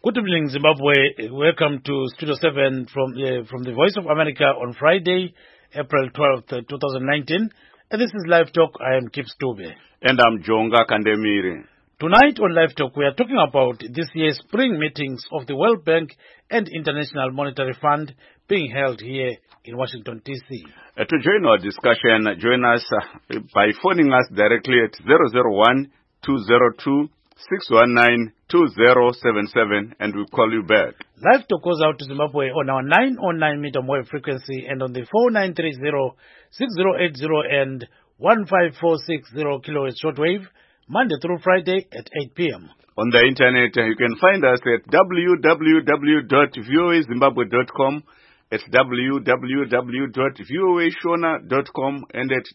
Good evening, Zimbabwe. Welcome to Studio 7 from the Voice of America on Friday, April 12th, 2019. And this is Live Talk. I am Kip Stube. And I'm Jonga Kandemiri. Tonight on Live Talk, we are talking about this year's spring meetings of the World Bank and International Monetary Fund being held here in Washington, D.C. To join our discussion, join us by phoning us directly at 001-202-619-2077 and we'll call you back. Live Talk goes out to Zimbabwe on our 909 meter wave frequency and on the 4930-6080 and 15460 kilohertz shortwave, Monday through Friday at 8 p.m. On the internet, you can find us at www.voazimbabwe.com, at www.voashona.com, and at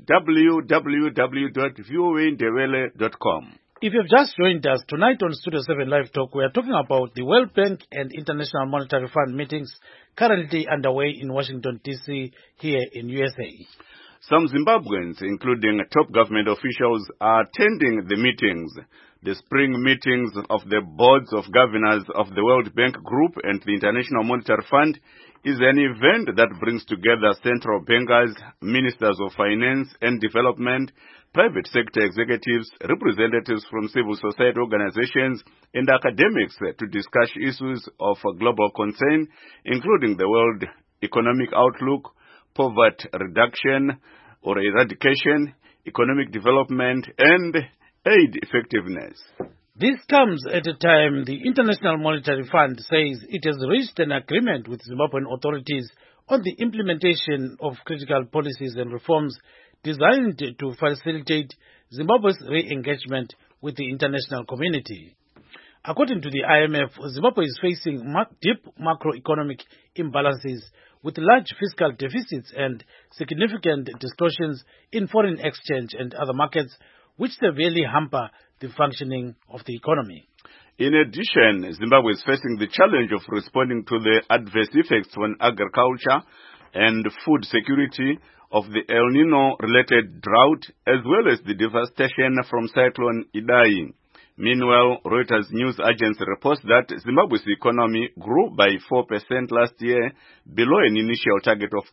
www.voandewele.com. If you've just joined us, tonight on Studio 7 Live Talk, we are talking about the World Bank and International Monetary Fund meetings currently underway in Washington, D.C., here in USA. Some Zimbabweans, including top government officials, are attending the meetings. The spring meetings of the boards of governors of the World Bank Group and the International Monetary Fund is an event that brings together central bankers, ministers of finance and development, private sector executives, representatives from civil society organizations, and academics to discuss issues of global concern, including the world economic outlook, poverty reduction or eradication, economic development, and aid effectiveness. This comes at a time the International Monetary Fund says it has reached an agreement with Zimbabwean authorities on the implementation of critical policies and reforms designed to facilitate Zimbabwe's re-engagement with the international community. According to the IMF, Zimbabwe is facing deep macroeconomic imbalances with large fiscal deficits and significant distortions in foreign exchange and other markets, which severely hamper the functioning of the economy. In addition, Zimbabwe is facing the challenge of responding to the adverse effects on agriculture and food security of the El Nino-related drought, as well as the devastation from Cyclone Idai. Meanwhile, Reuters news agency reports that Zimbabwe's economy grew by 4% last year, below an initial target of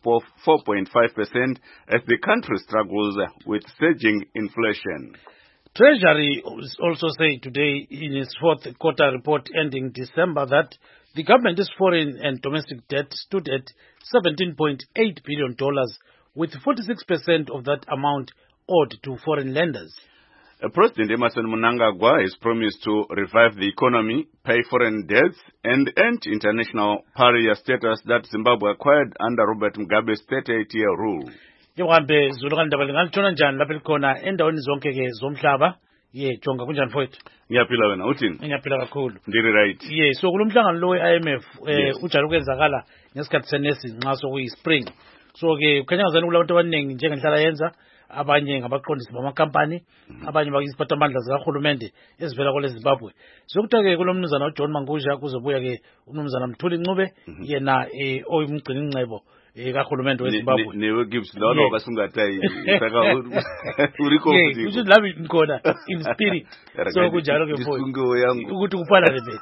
4.5%, as the country struggles with surging inflation. Treasury also said today in its fourth quarter report ending December that the government's foreign and domestic debt stood at $17.8 billion, with 46% of that amount owed to foreign lenders. President Emmerson Mnangagwa has promised to revive the economy, pay foreign debts, and end international pariah status that Zimbabwe acquired under Robert Mugabe's 38-year rule. Njengohambe zulukandaba lingalithona njani lapha likhona endaweni zonke ke zomhlaba Jonga kunjani mfowethu? Ngiyaphila wena uthini? Ngiyaphila kakhulu. Ndiri right. So kulomhlangano lo we-IMF ujalo ukwenzakala ngesikhathi senesi nxa sokuyi-spring. So ke kukhanya ngazani kulabantu abaningi njengenhlala yenza abanye ngabaqondisi bamakampani, abanye bakiziphathamandla zikahulumende ezivela kwele Zimbabwe. Sokutake kulomnumzana uJohn Mangusha kuzobuya ke umnumzana Mthuli Ncube yena oyimgcini ingcebo kahulumende weZimbabwe. Newe gives lolo kasungatai saka uriko futhi. You should love it ngkhona in spirit. So kunjalo ke mfowethu. Ukuthi kuphana le.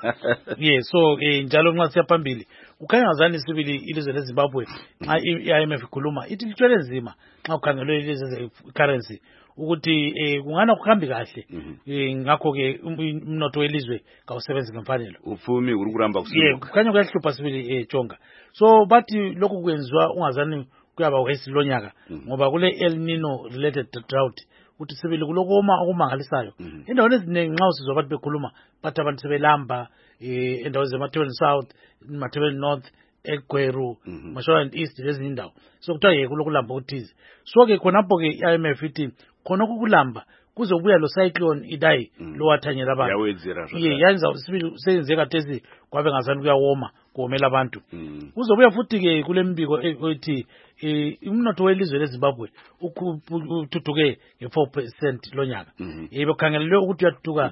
So njalo nxa siyaphambili. Kukhanya ngazani sibili ilizwe leZimbabwe nxa iIMF ikhuluma ithi lithwele nzima nxa ukhangelwe ilizwe currency ukuthi kungana kuhambi kahle ngakho ke umnotho welizwe kawusebenzi ngemfanelo ufumi uri kuramba kusuka kukhanya kuyahlupha sibili Jonga. So bathi lokhu kwenziwa ungazani kuyaba wesilonyaka ngoba kule El Nino related drought ukuthi sibili kulokoma okumangalisayo endaweni eziningi nxa usizwa abantu bekhuluma bathi abantu sebelamba endaweni zeMathebeni South, Mathebeni North, eGweru, Mashonaland East lezinye indawo. So kuthiwa kulokulamba okuthize. So ke khonapho ke IMF ithi khona kukulamba kuzobuya lo cyclone Idai lo wathanyela abantu. Yenza sibili senze kathesi kwabe ngazani kuyawoma kuomela abantu. Kuzobuya futhi ke kule mbiko ethi umnotho welizwe leZimbabwe uthuthuke nge4% lonyaka. Bekhangelelwe ukuthi uyathuka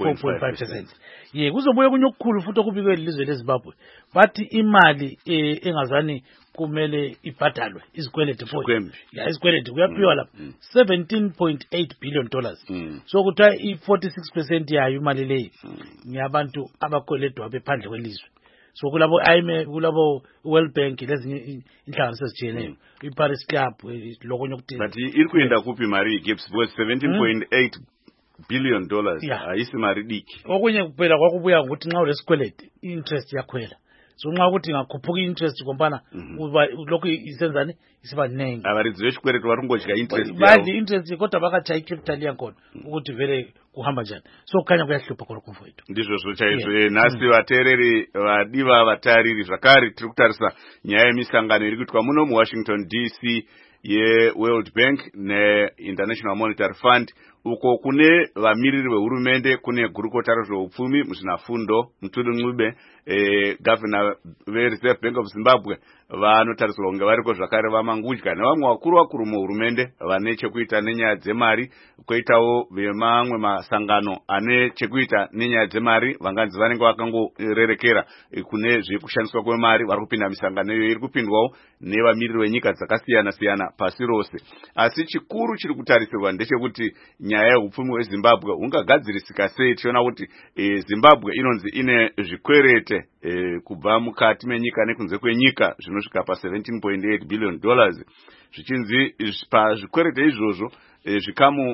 nge4.5%. Kuzobuya kunye okukhulu futhi okubikwe ilizwe leZimbabwe. Bathi imali engazani kumele ibhadalwe izikweleti futhi. Izikweleti kuyaphiwa lapha $17.8 billion. So kuthiwa i46% yayo imali leyi ngiyabantu abakweledwa bephandle kwelizwe. So kulabo kulabo World Bank lezinye inhlanganiso ezijiyeneyo iParis Club lokunye ukuthi but iri kuenda kupi mari Gibbs because 17.8 billion dollars ayisi mari diki. Okunye kuphela kwakubuya ukuthi nxa ulesikwelede interest yakhwela. So nxa ukuthi ngakhuphuka interest kompana lokho isenzani isiba ningi. Abaridzi vesikwelede varongodya interest. Badli interest kodwa bakachayi capital yakhona ukuthi vele kuhamba njani. So kukhanya kuyahlupha khona kumfowethu. Ndizvo chaizvo nhasi vateereri vadiva vatariri zvakare tiri kutarisa nyaya yemisangano iri kuitwa muno muWashington DC yeWorld Bank neInternational Monetary Fund uko kune vamiriri vehurumende kune gurukota rezveupfumi muzvinafundo Mutuli Ncube governor veReserve Bank of Zimbabwe vanotarisirwa kunge variko zvakare vamangudya nevamwe vakuru muhurumende vane chekuita nenyaya dzemari kwoitawo vemamwe masangano ane chekuita nenyaya dzemari vanganzi vanenge vakangorerekera kune zvekushandiswa kwemari vari kupinda misangano iyo iri kupindwawo nevamiriri venyika dzakasiyana siyana pasi rose. Asi chikuru chiri kutarisirwa ndechekuti nyaya yeupfumi hweZimbabwe hungagadzirisika sei tichiona kuti Zimbabwe inonzi ine zvikwerete kubva mukati menyika nekunze kwenyika zvinosvika pa 17.8 billion dollars zvichinzi pazvikwerete izvozvo zvikamu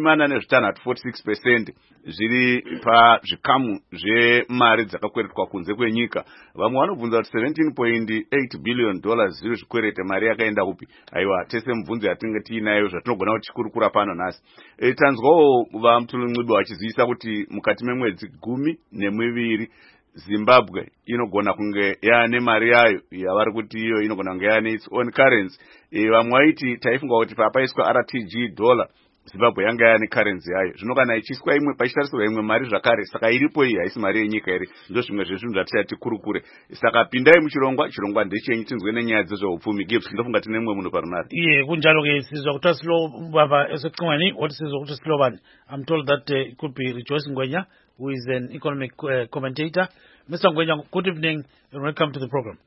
46% zviri pazvikamu zvemari dzakakweretwa kunze kwenyika. Vamwe vanobvunza kuti 17.8 billion dollars zviri zvikwerete mari yakaenda kupi? Aiwa tese mubvunzo yatinenge tiinayo zvatinogona kuti chikurukura pano nhasi. Tanzwawo vaMutuli Ncube vachizivisa kuti mukati memwedzi 12 Zimbabwe inogona kunge yaane mari yayo yavari kuti iyo inogona kunge yaane its own currency. Vamwe vaiti taifunga kuti papaiswa RTG dollar Zimbabwe yanga yaane currency yayo. Zvino kana ichiswa imwe pachitarisirwa imwe mari zvakare saka iripo iyi haisi mari yenyika ere ndozvimwe zvezvinhu zvatishati kurukure. Saka pindai muchirongwa ndechenyu tinzwe nenyaya dzezveupfumi. Gibbs ndofunga tine mumwe munhu parunare. Kunjalo ke sizwa kuti silo baba esecingweni what sizwa kuti silo bani. I'm told that it could be Rejoice Ngwenya who is an economic commentator. Mr. Ngwenya, good evening and welcome to the program.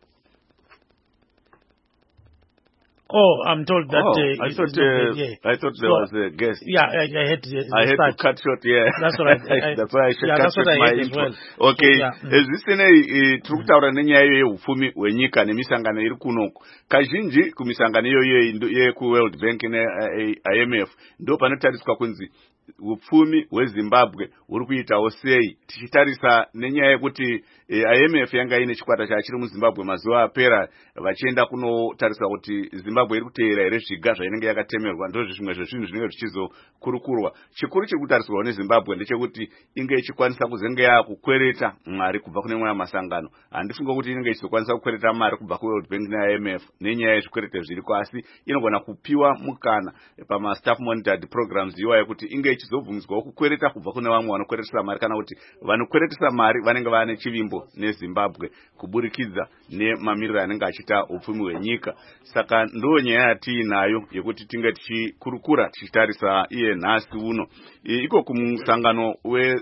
Oh, I'm told that... I thought there was a guest. Yeah, I had to cut short, yeah. That's right. That's why I should cut short my intro. Well. Okay, zvisinei tiri kutaura nenyaya yeupfumi hwenyika nemisangano iri kunoko. Kazhinji kumisangano iyoyo yekuWorld Bank neIMF ndo panotariswa kunzi upfumi hweZimbabwe huri kuitawo sei tichitarisa nenyaya yekuti IMF yanga ine chikwata chachiri muZimbabwe mazuva apera vachienda kunotarisa kuti Zimbabwe iri kuteera here zviga zvainenge yakatemerwa. Ndozvo zvimwe zvezvinhu zvinenge zvichizokurukurwa. Chikuru chiri kutarisirwa neZimbabwe ndechekuti inge ichikwanisa kuzenge yakukwereta mari kubva kune mwe masangano. Handifunga kuti inenge ichizokwanisa kukwereta mari kubva kuWorld Bank neIMF nenyaya yezvikwerete zviriko, asi inogona kupiwa mukana pamastaff monitored programs iwayo kuti inge ichizobvumidzwawo kukwereta kubva kune vamwe vanokweretesa mari kana kuti vanokweretesa mari vanenge vane chivimbo neZimbabwe kuburikidza nemamiriro anenge achiita upfumi hwenyika. Saka ndo nyaya yatiinayo yekuti tinge tichikurukura tichitarisa iye nhasi uno. Iko kumusangano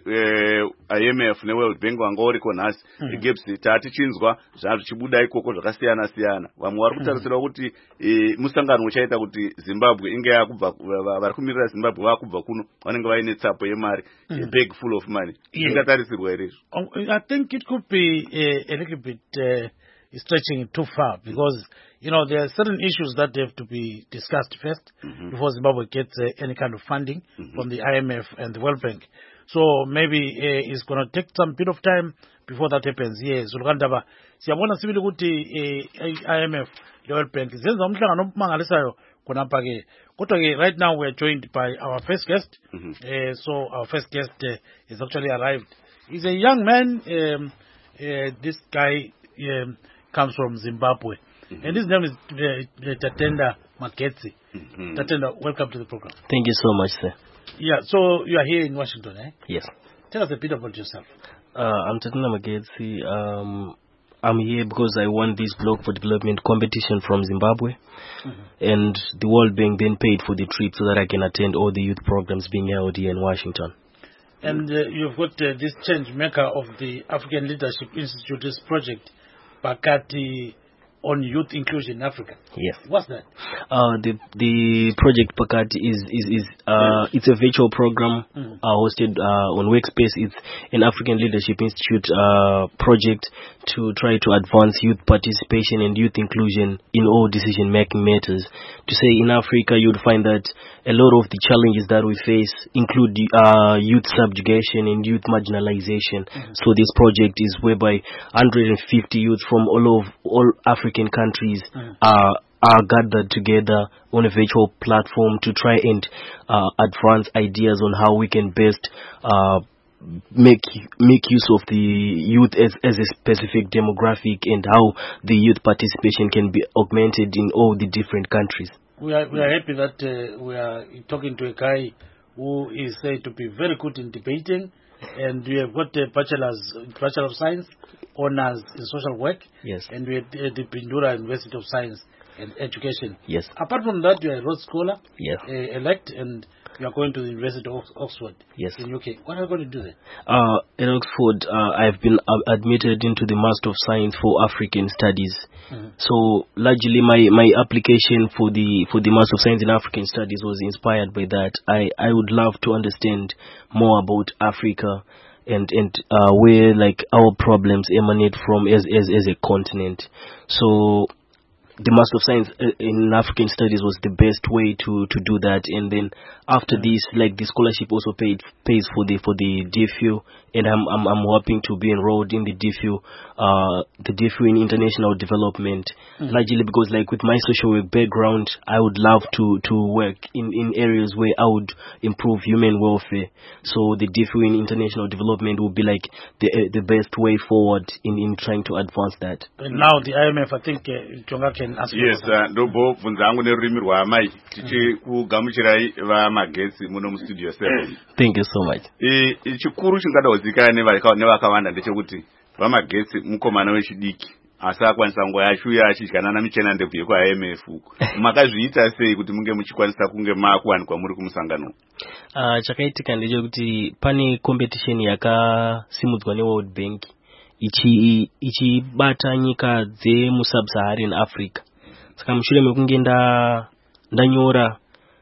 weIMF neWorld Bank wanga uriko nhasi Gibbs tatichinzwa zvichibuda ikoko zvakasiyana siyana. Vamwe vari kutarisira kuti musangano uchaita kuti Zimbabwe inge yakubva vari kumirira Zimbabwe vakubva kuno vanenge vaine tsapo yemari a bag full of money. Ingatarisirwa here? I think it could be a little bit stretching it too far because there are certain issues that have to be discussed first before Zimbabwe gets any kind of funding from the IMF and the World Bank. So maybe it's going to take some bit of time before that happens. Yes, Zulukandaba siyabona sibili ukuthi IMF the World Bank zenza umhlangano omangalisayo khonapha ke. Kodwa ke right now we are joined by our first guest. So our first guest is actually arrived. He's a young man. This guy comes from Zimbabwe. And his name is Tatenda Magetsi. Tatenda, welcome to the program. Thank you so much, sir. Yeah, so you are here in Washington, eh? Yes. Tell us a bit about yourself. I'm Tatenda Magetsi. I'm here because I won this Block for Development competition from Zimbabwe. And the World Bank then paid for the trip so that I can attend all the youth programs being held here in Washington. And you've got this change maker of the African Leadership Institute, this project, Bakati on youth inclusion in Africa. Yes. What's that? The project Pakati is it's a virtual program hosted on Workspace. It's an African Leadership Institute project to try to advance youth participation and youth inclusion in all decision-making matters. To say in Africa, you'd find that a lot of the challenges that we face include youth subjugation and youth marginalization. So this project is whereby 150 youth from all African countries are gathered together on a virtual platform to try and advance ideas on how we can best make use of the youth as a specific demographic, and how the youth participation can be augmented in all the different countries. We are happy that we are talking to a guy who is said to be very good in debating, and we have got a Bachelor of Science, honors in social work. Yes. And we at the Pindura University of Science and Education. Yes. Apart from that, you are a Rhodes Scholar, yes, elect, and you are going to the University of Oxford. Yes. In UK. What are you going to do there? In Oxford, I've been admitted into the Master of Science for African Studies. So largely my application for the Master of Science in African Studies was inspired by that. I would love to understand more about Africa and where like our problems emanate from as a continent. So the Master of Science in African Studies was the best way to do that. And then after this, like the scholarship also pays for the DFU, and I'm hoping to be enrolled in the DFU in international development, largely because like with my social work background, I would love to work in areas where I would improve human welfare. So the DFU in international development would be like the best way forward in trying to advance that. And now the IMF, I think Jonga can ask. Yes, ndobo bvunzangu nerurimi rwamai tichi kugamuchirai vamagetsi muno mustudio 7. Thank you so much. Chikuru chingada kuzikanwa nevakawanda ndechekuti vamagetsi mukomana wechidiki asi akwanisa nguva yacho uye achidyanana namichena ndebvu yekuIMF uko. Makazviita sei kuti munge muchikwanisa kunge makuwanikwa muri kumusangano? Chakaitika ndechekuti pane competition yakasimudzwa neWorld Bank ichibata nyika dzemusub-Saharan Africa. Saka mushure mekunge ndanyora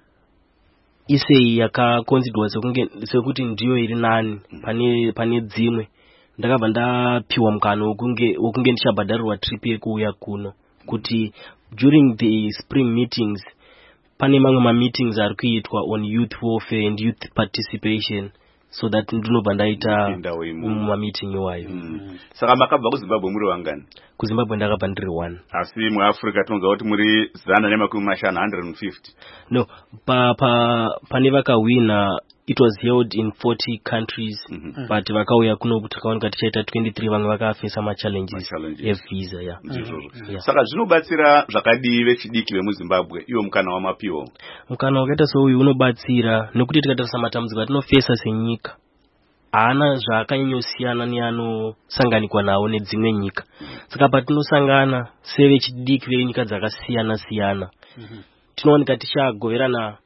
isei yakakonzidwa sekuti ndiyo iri nani pane dzimwe, ndakabva ndapiwa mukana wokunge ndichabhadharirwa trip yekuuya kuno, kuti during the spring meetings pane mamwe ma-meetings ari kuitwa on youth welfare and youth participation, so that ndinobva ndaita ma-meeting iwayo. Saka makabva kuZimbabwe muri wangani? KuZimbabwe ndakabva ndiri 1. Asi muAfrica tinonzwa kuti muri 150. No, pane vakawina, it was held in 40 countries, but vakauya kuno kuti takaoneka tichaita 23, vamwe vakafesa ma-challenges evisa. Yeah. Saka zvinobatsira zvakadii vechidiki vemuZimbabwe iwo mukana wamapiwo? Mukana wakaita souyu unobatsira nekuti tikatarisa matambudziko atinofesa senyika haana zvakanyanyosiyana neanosanganikwa nawo nedzimwe nyika. Saka patinosangana sevechidiki venyika dzakasiyana siyana, tinooneka tichagoverana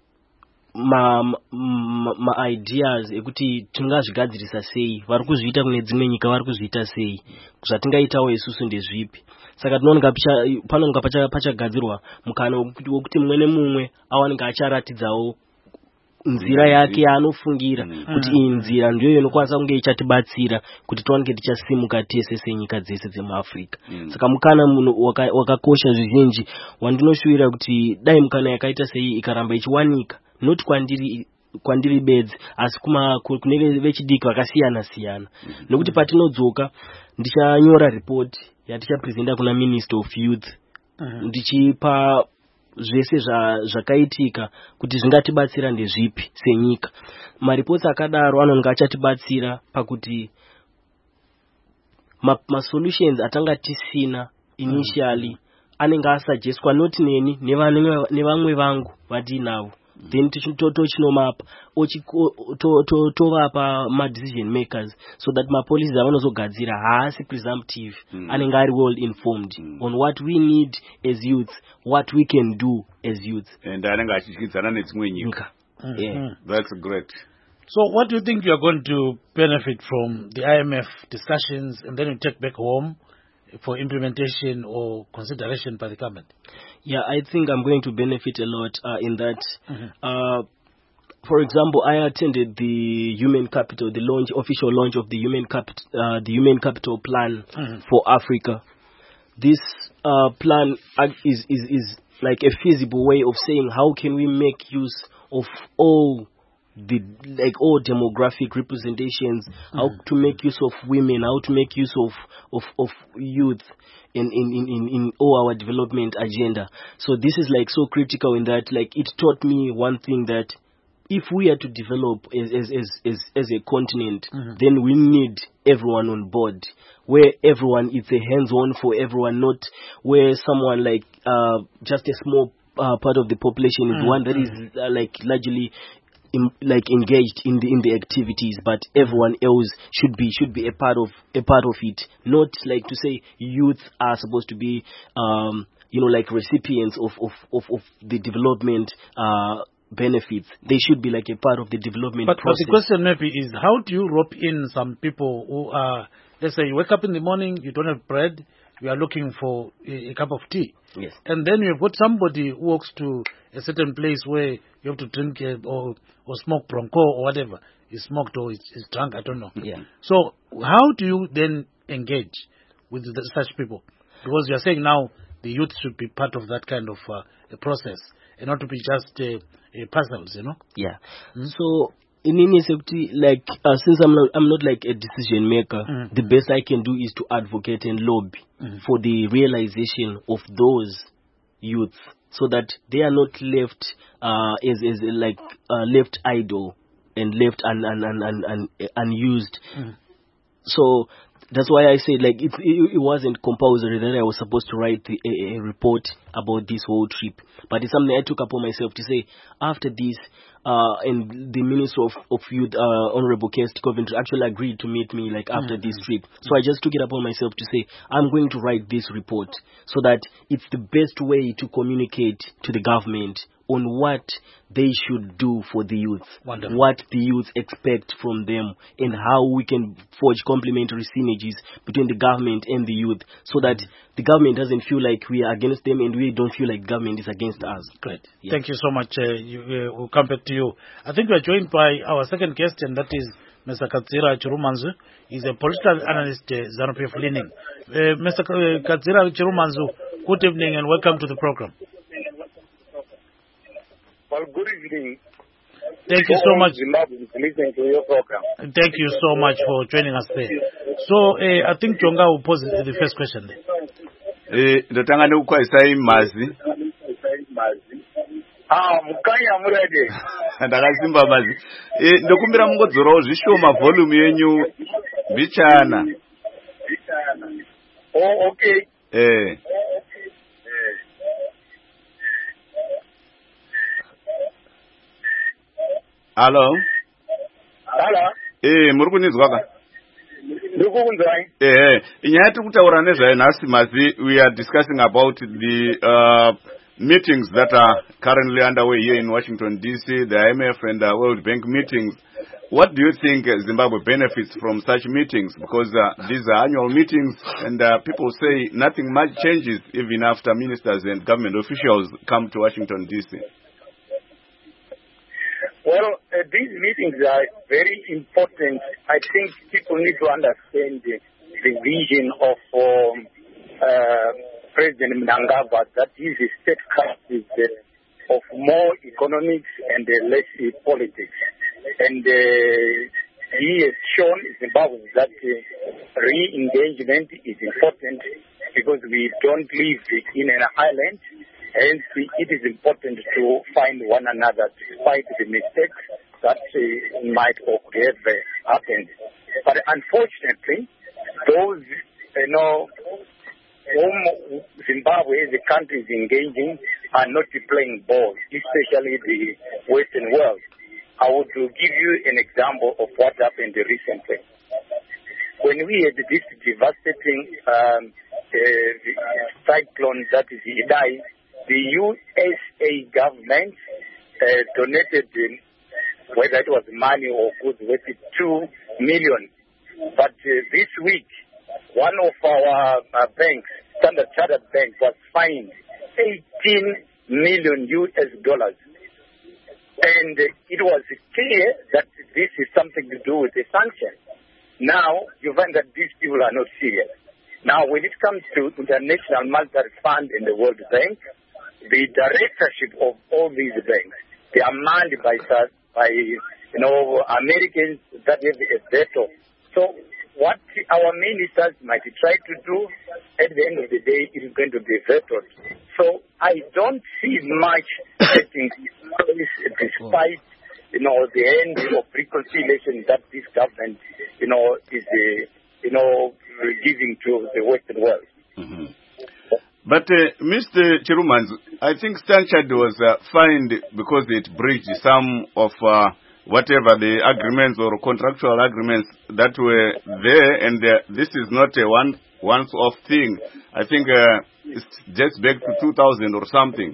ma-ideas ekuti tingazvigadzirisa sei, vari kuzviita kune dzimwe nyika vari kuzviita sei, zvatingaitawo isusu ndezvipi. Saka tinooneka panonga pachagadzirwa mukana wokuti mumwe nemumwe awanenge acharatidzawo nzira yake yaanofungira kuti iyi nzira ndiyo inokwanisa kunge ichatibatsira kuti tiwanike tichasimuka tese senyika dzese dzemuAfrica. Saka mukana munhu wakakosha zvizhinji wandinoshuvira kuti dai mukana yakaita sei ikaramba ichiwanika, not kwandiri bedzi asi kune vechidiki vakasiyana siyana. Nokuti patinodzoka ndichanyora report yatichapresenta kuna Minister of Youth, ndichipa zvese zvakaitika kuti zvingatibatsira ndezvipi senyika. Maripoti akadaro anonga achatibatsira pakuti ma-solutions atanga tisina initially anenge asuggested not neni nevamwe vangu vadinavo, then tochinomapa tovapa ma-decision makers, so that ma-policies avanozogadzira haasi presumptive, anenge ari well informed on what we need as youth, what we can do as youth. And anenge achidyidzana nedzimwe nyika. That's great. So what do you think you are going to benefit from the IMF discussions, and then you take back home for implementation or consideration by the government? Yeah, I think I'm going to benefit a lot in that. For example, I attended the Human Capital, official launch of the Human Capital Plan for Africa. This plan is like a feasible way of saying how can we make use of all demographic representations, how to make use of women, how to make use of youth in all our development agenda. So this is like so critical in that like it taught me one thing, that if we are to develop as a continent, then we need everyone on board, where everyone is a hands-on for everyone, not where someone like just a small part of the population is one that is like largely engaged in the activities, but everyone else should be a part of it. Not like to say youth are supposed to be like recipients of the development benefits. They should be like a part of the development process. But the question maybe is, how do you rope in some people who are, let's say you wake up in the morning, you don't have bread, you are looking for a cup of tea. Yes. And then you've got somebody who walks to a certain place where you have to drink or smoke bronco or whatever. Is smoked or is drunk, I don't know. Yeah. So how do you then engage with such people? Because you are saying now the youth should be part of that kind of a process and not to be just puzzles, Yeah. So in any safety, like since I'm not like a decision maker, the best I can do is to advocate and lobby for the realization of those youths, so that they are not left left idle and left unused. So that's why I say like it wasn't compulsory that I was supposed to write a report about this whole trip, but it's something I took upon myself to say after this. And the Minister of Youth, Honorable Kirsty Coventry, actually agreed to meet me like after this trip. So I just took it upon myself to say I'm going to write this report, so that it's the best way to communicate to the government on what they should do for the youth, what the youth expect from them, and how we can forge complementary synergies between the government and the youth, so that the government doesn't feel like we are against them and we don't feel like government is against us. Great. Yeah. Thank you so much. We'll come back to you. I think we are joined by our second guest, and that is Mr. Kadzira Chirumanzu. He's a political analyst, ZANU-PF Leaning. Mr. Kadzira Chirumanzu, good evening and welcome to the program. Well, good evening. Thank you so much. Listening to your program. Thank you so much for joining us there. So, I think Jonga will pose the first question there. Ndotanga nekukwazisai mazi. Mukanya murede. Ndakasimba mazi. Ndokumbira mungodzorawo zvishoma volume yenyu bichana. Oh, okay. Hello. Hello. Muri kunizwa ka? Ndikukunzwai. Inyaya tiri kutaura nezvayo nhasi mazi, we are discussing about the meetings that are currently underway here in Washington DC, the IMF and the World Bank meetings. What do you think Zimbabwe benefits from such meetings? Because these are annual meetings, and people say nothing much changes even after ministers and government officials come to Washington DC. Well, these meetings are very important. I think people need to understand the vision of President Mnangagwa, that is a state of more economics and less politics. And he has shown Zimbabwe that re-engagement is important, because we don't live in an island. Hence, it is important to find one another despite the mistakes that might or could have happened. But unfortunately, those, whom Zimbabwe as a country is engaging are not playing ball, especially the Western world. I would give you an example of what happened recently. When we had this devastating cyclone, that is Idai, the USA government donated, whether it was money or goods, worth $2 million. But this week, one of our banks, Standard Chartered Bank, was fined $18 million. And it was clear that this is something to do with the sanction. Now, you find that these people are not serious. Now, when it comes to International Monetary Fund and the World Bank, the directorship of all these banks, they are manned by Americans that have a veto. So what our ministers might try to do, at the end of the day, is going to be vetoed. So I don't see much taking place despite, the end of reconciliation that this government, is, giving to the Western world. Mm-hmm. But Mr. Chirumans, I think Stanchard was fined because it breached some of whatever the agreements or contractual agreements that were there, and this is not a once-off thing. I think it's just back to 2000 or something.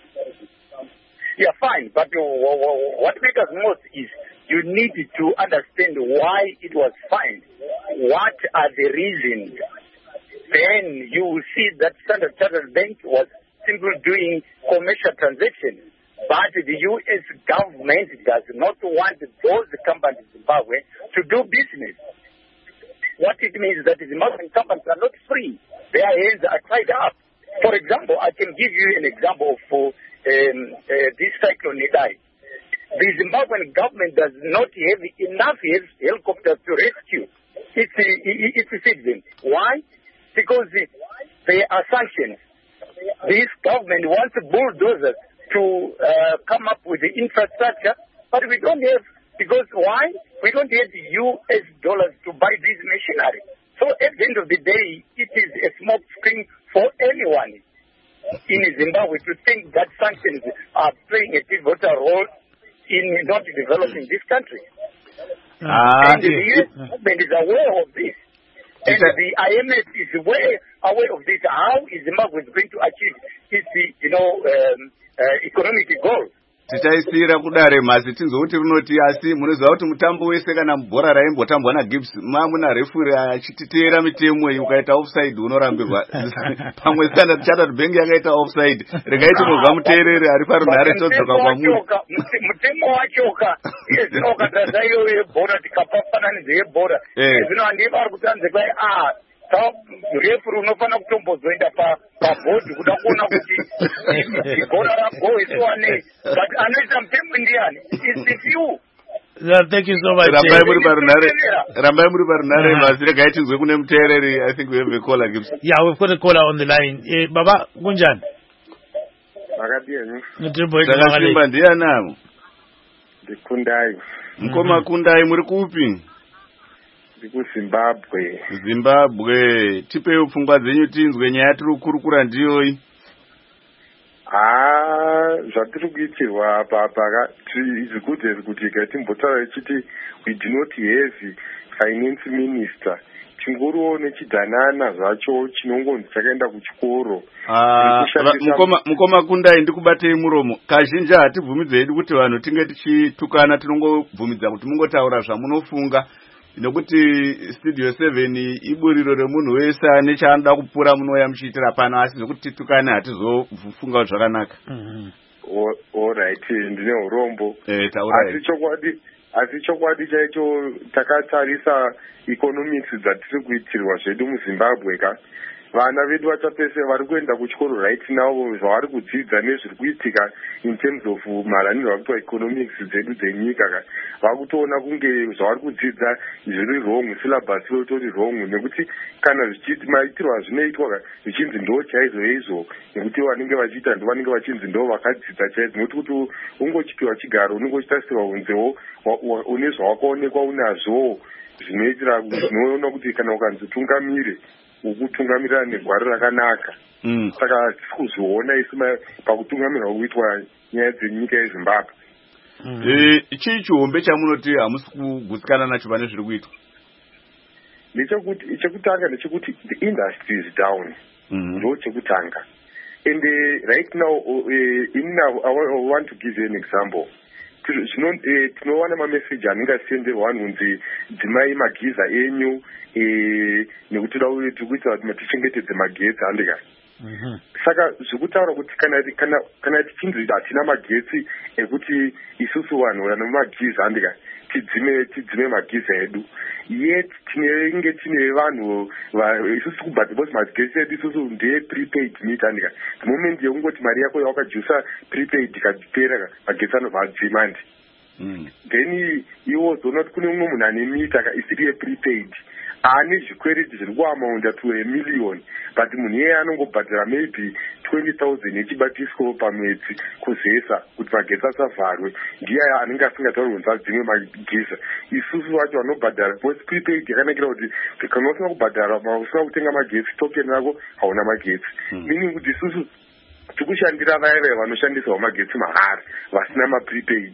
Yeah, fine. But what matters most is you need to understand why it was fined. What are the reasons? Then you will see that Standard Chartered Bank was simply doing commercial transactions. But the U.S. government does not want those companies in Zimbabwe to do business. What it means is that the Zimbabwean companies are not free. Their hands are tied up. For example, I can give you an example for this cyclone Idai. The Zimbabwean government does not have enough helicopters to rescue its citizens. Why? Because there are sanctions. This government wants bulldozers to come up with the infrastructure, but we don't have, because why? We don't have US dollars to buy this machinery. So at the end of the day, it is a smoke screen for anyone in Zimbabwe to think that sanctions are playing a pivotal role in not developing this country. And the US government is aware of this. And the IMF is aware of this. How is Zimbabwe going to achieve its, economic goals? Tichaisira kudare masi tinzouti runoti asi munoziva kuti mutambo wese kana mubhora raimbotambwa naGibbs muna refuri achititeera mitemo iyi ukaita offside unorambirwa. Pamwe Standard Chartered Bank yakaita offside. Regaiti mubva muteereri ari parunhare todzoka kwamuri. Mutemo wachoka. Zvino ukataza iyo yebhora tikapafananidza yebhora. Zvino handii vari kutanze kwai refuri unofana kutombozoenda pabhodhi kuda kuona kuti bhora ragohesiwanei. But anoita mutemo ndiani? It's you. Thank you so much. Rambai muri parunhare masi regai tinzwe kune muteereri. I think we have a caller, Gibbs. Yeah, we've got a caller on the line. Baba kunjani? Makadini. Ndakasimba ndianamo. Ndikundai. Mkoma Kundai muri kupi? Zimbabwe. Zimbabwe. Tipei pfungwa dzenyu tinzwe nyaya tiri kukurukura ndiyoyi. Zvatiri kuitirwa apa is good as kutika timbotaura ichiti we do not have finance minister. Chingoriwo nechidhanana zvacho chinongonzi chakaenda kuchikoro. Mukoma Kundai ndikubatei muromo. Kazhinji hatibvumidze hedu kuti vanhu tinge tichitukana, tinongobvumidza kuti mungotaura zvamunofunga. Nokuti Studio 7 iburiro remunhu wese ane chaanoda kupura munouya muchiitira pano, asi nokuti titukane hatizofunga zvakanaka. Alright, ndine urombo. Asi chokwadi chaicho takatarisa economics dzatiri kuitirwa zvedu muZimbabwe ka. Vana vedu vachapese vari kuenda kuchikoro right now zvavari kudzidza nezviri kuitika in terms of maranirwo akuitwa economics dzedu dzenyika ka. Vakutoona kunge zvavari kudzidza zviri wrong, syllabus yotori wrong, nekuti kana zvichiti maitirwa zvinoitwa ka zvichinzi ndo chaizvo nekuti vanenge vachiita ndo vanenge vachinzi ndo vakadzidza chaizvo, nekuti kuti ungochipiwa chigaro unongochitasirwa unzewo une zvawakaonekwa unazvo zvinoitira zvinoona kuti kana ukanzotungamire ukutungamirira negwaro rakanaka. Saka tikuzviona isi pakutungamirwa kuitwa nyaya dzenyika yeZimbabwe. Chii chihombe chamunoti hamusi kugutsikana nacho pane zviri kuitwa? Chekutanga ndechekuti the industry is down. Ndo chekutanga. And right now, I want to give you an example. Tinowana mameseji anenge asenderwa anhu kunzi dzimai magiza enyu nekuti munyika wedu kuitira kuti tichengetedze magetsi handika. Saka zvekutaura kuti kana tichinzi hatina magetsi ekuti isusu vanhu vanomaghiza handika tidzime magiza edu, yet tinenge tine vanhu isusu kubhadhibhosi magetsi edu isusu ndeye prepaid meter handika. The moment yekungoti mari yako yawakajusa prepaid ikapera magetsi anobva adzimandi. Then iwo zoona kuti kune mumwe munhu ane mita isiri yeprepaid ane zvikwereti zviri kuamaunda to a million, but munhu iyeye anongobhadhara maybe 20,000 yechibatiswa pamwedzi kuzesa kuti magetsi asavharwe. Ndiye anenge asingatauri kunzi adzimwe magiza. Isusu vacho vanobhadhara because prepaid yakanakira kuti kana usina kubhadhara usina kutenga magetsi token yako hauna magetsi, meaning kuti isusu tikushandira vaya vanoshandisawo magetsi mahara vasina maprepaid.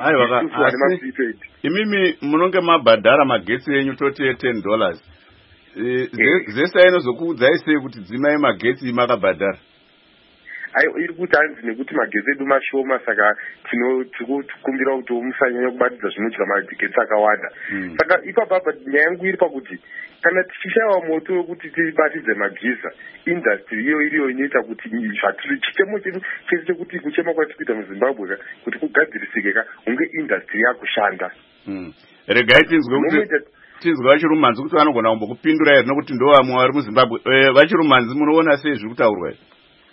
Imimi munonge mabhadhara magetsi yenyu toti $10. Zesa inozokuudzai sei kuti dzimai magetsi makabhadhara? Iri kuti hanzi nekuti magetsi edu mashoma, saka tikumbira kuti musanyanya kubatidza zvinodya magetsi akawanda. Saka ipapa nyaya yangu iri pakuti kana tichishayiwa moto wekuti tibatidze magiza, industry iyo iriyo inoita kuti chichemo chedu chese chekuti kuchema kwatiri kuita muZimbabwe kuti kugadzirisike hunge industry yakushanda. Regai tinzwe vachirumanzi kuti vanogona kumbokupindura here nokuti ndo vamwe vari muZimbabwe. Vachirumanzi munoona sei zviri kutaurwa here?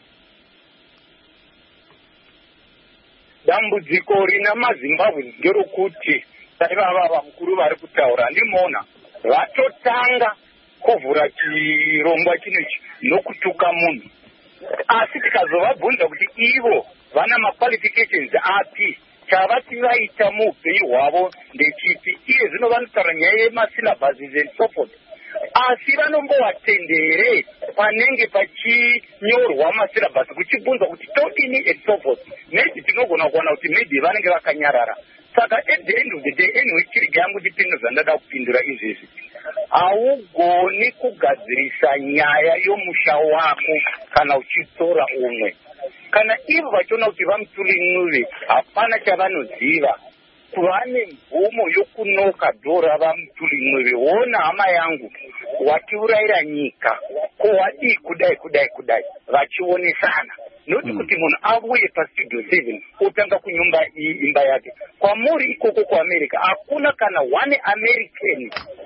Dambudziko rina maZimbabwe ngerokuti vava mukuru vari kutaura ndimoona vatotanga kuvhura chirongwa chinechi nokutuka munhu, asi tikazovabvunza kuti ivo vana maqualifications api, chavati vaita muupenyu hwavo ndechipi, iye zvino vanotaura nyaya yemasyllabuses and so forth, asi vanombovatendere panenge pachinyorwa masyllabus kuchibvunza kuti todini and so forth. Maybe tinogona kuona kuti maybe vanenge vakanyarara. Saka at the end of the day anyway chiriga yangu dipindu zvandada kupindura izvezvi, haugoni kugadzirisa nyaya yomusha wako kana uchitora umwe. Kana ivo vachiona kuti vamutuli hapana chavanoziva, vane mvumo yokunoka dhora vamutuli mnuve. Wona hama yangu watiurayira nyika kowadi kudai vachionesana, noti kuti munhu avuye pastudio 7 otanga kunyumba imba yake. Kwamuri ikoko kuAmerica hakuna kana one American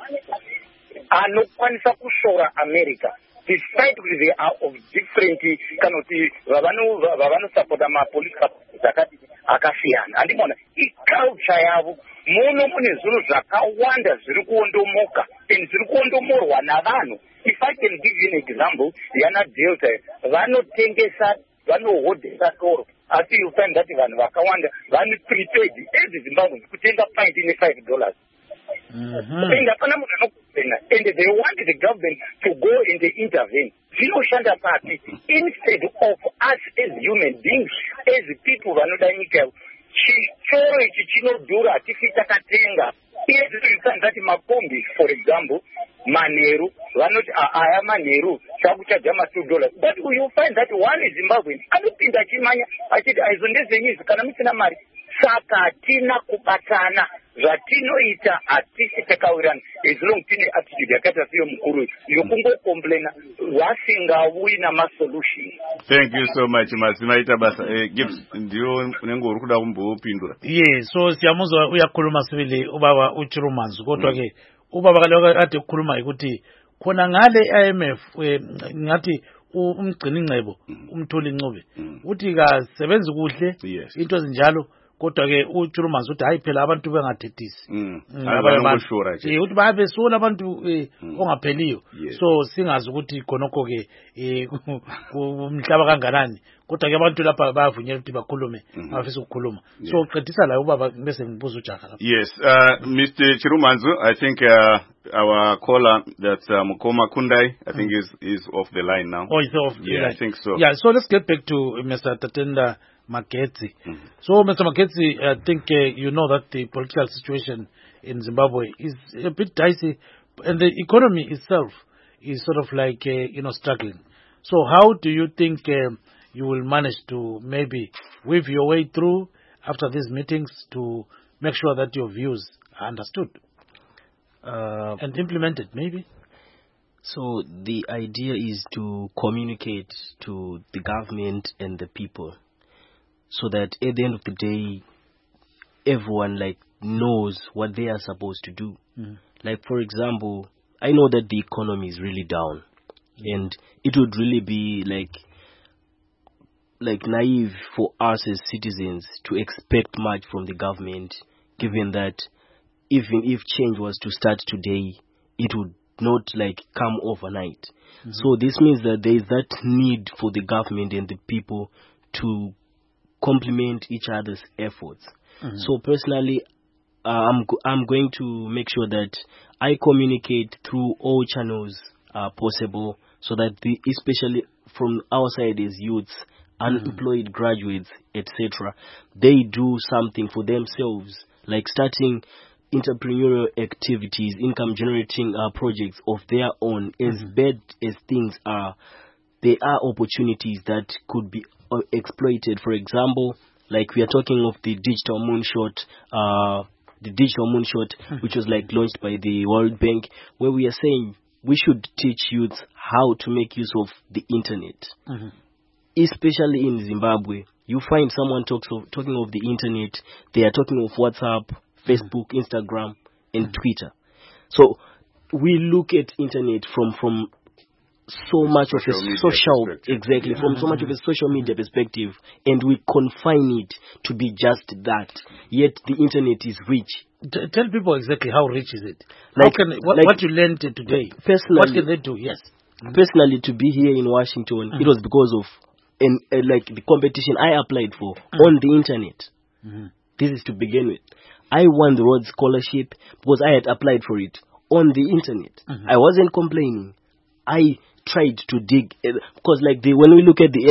anokwanisa kushora America, despite kuti they are of different kana kuti vavanosapota mapolitika zakati akasiyana. Andimona iculture yavo muno mune zvinhu zvakawanda zviri kuondomoka and zviri kuondomorwa navanhu. If I can give you an example, yana Delta vanotengesa vanohodhesa toro, asi you find that vanhu vakawanda vani prepaid ezi Zimbabwe kutenga pint ine $5. And hapana munhu anokupena, and they want the government to go and intervene. Zvinoshanda papi? Instead of us as human beings, as people vanoda nyika, chitoro ichi chinodhura hatifi takatenga. Izvi makombi, for example, manheru vanoti aya manheru chakuchaja $2. But you find that one Zimbabwean anopinda chimanya achiti aizo ndezvenyizvi kana musina mari. Saka hatina kubatana, zvatinoita hatisi takawirana, as long tine attitude yakaita seyo mukuru yokungokomplaina vasingawi namasolution. Thank you so much mazimaita basa. Gibbs ndiyo unenge uri kuda kumbopindura. So siyamuzwa uyakhuluma sibili ubaba uchirumanzi kodwa ke ubaba kaloku ade ukukhuluma ukuthi khona ngale IMF ngathi umgcini ngcebo umtholi ncube uthi kasebenza kuhle into ezinjalo, kodwa ke uchirumanzi uthi hayi phela abantu bengathethisi uthi babe sona abantu ongapheliyo. So singazi ukuthi khonokho ke umhlaba kanganani, kodwa ke abantu lapha bayavunyelwa ukuthi bakhulume abafisa ukukhuluma. So uqedisa la ubaba bese ngibuza uJaga lapha. Yes, Mr. Chirumanzu, I think our caller, that's Mukoma Kundai, I think is off the line now. Oh, he's off the line. I think so. Yeah, so let's get back to Mr. Tatenda Magetsi. So, Mr. Magetsi, I think you know that the political situation in Zimbabwe is a bit dicey, and the economy itself is sort of like, struggling. So how do you think you will manage to maybe weave your way through after these meetings to make sure that your views are understood and implemented, maybe? So the idea is to communicate to the government and the people, so that at the end of the day, everyone knows what they are supposed to do. Like, for example, I know that the economy is really down, and it would really be naive for us as citizens to expect much from the government, given that even if change was to start today, it would not come overnight. So this means that there is that need for the government and the people to complement each other's efforts. So personally, I'm going to make sure that I communicate through all channels possible, so that especially from our side as youths, unemployed graduates, etc., they do something for themselves, like starting entrepreneurial activities, income generating projects of their own. As bad as things are, there are opportunities that could be exploited. For example, like we are talking of the digital moonshot, which was launched by the World Bank, where we are saying we should teach youths how to make use of the internet. Especially in Zimbabwe, you find someone talking of the internet, they are talking of WhatsApp, Facebook, Instagram, and Twitter. So we look at internet from so much of a social, from so much of a social media perspective, and we confine it to be just that. Yet the internet is rich. Tell people exactly how rich is it. What you learned today. Personally, what can they do? Yes. Personally, to be here in Washington, it was because of the competition I applied for on the internet. This is to begin with. I won the Rhodes Scholarship because I had applied for it on the internet. I wasn't complaining. I tried to dig, because when we look at the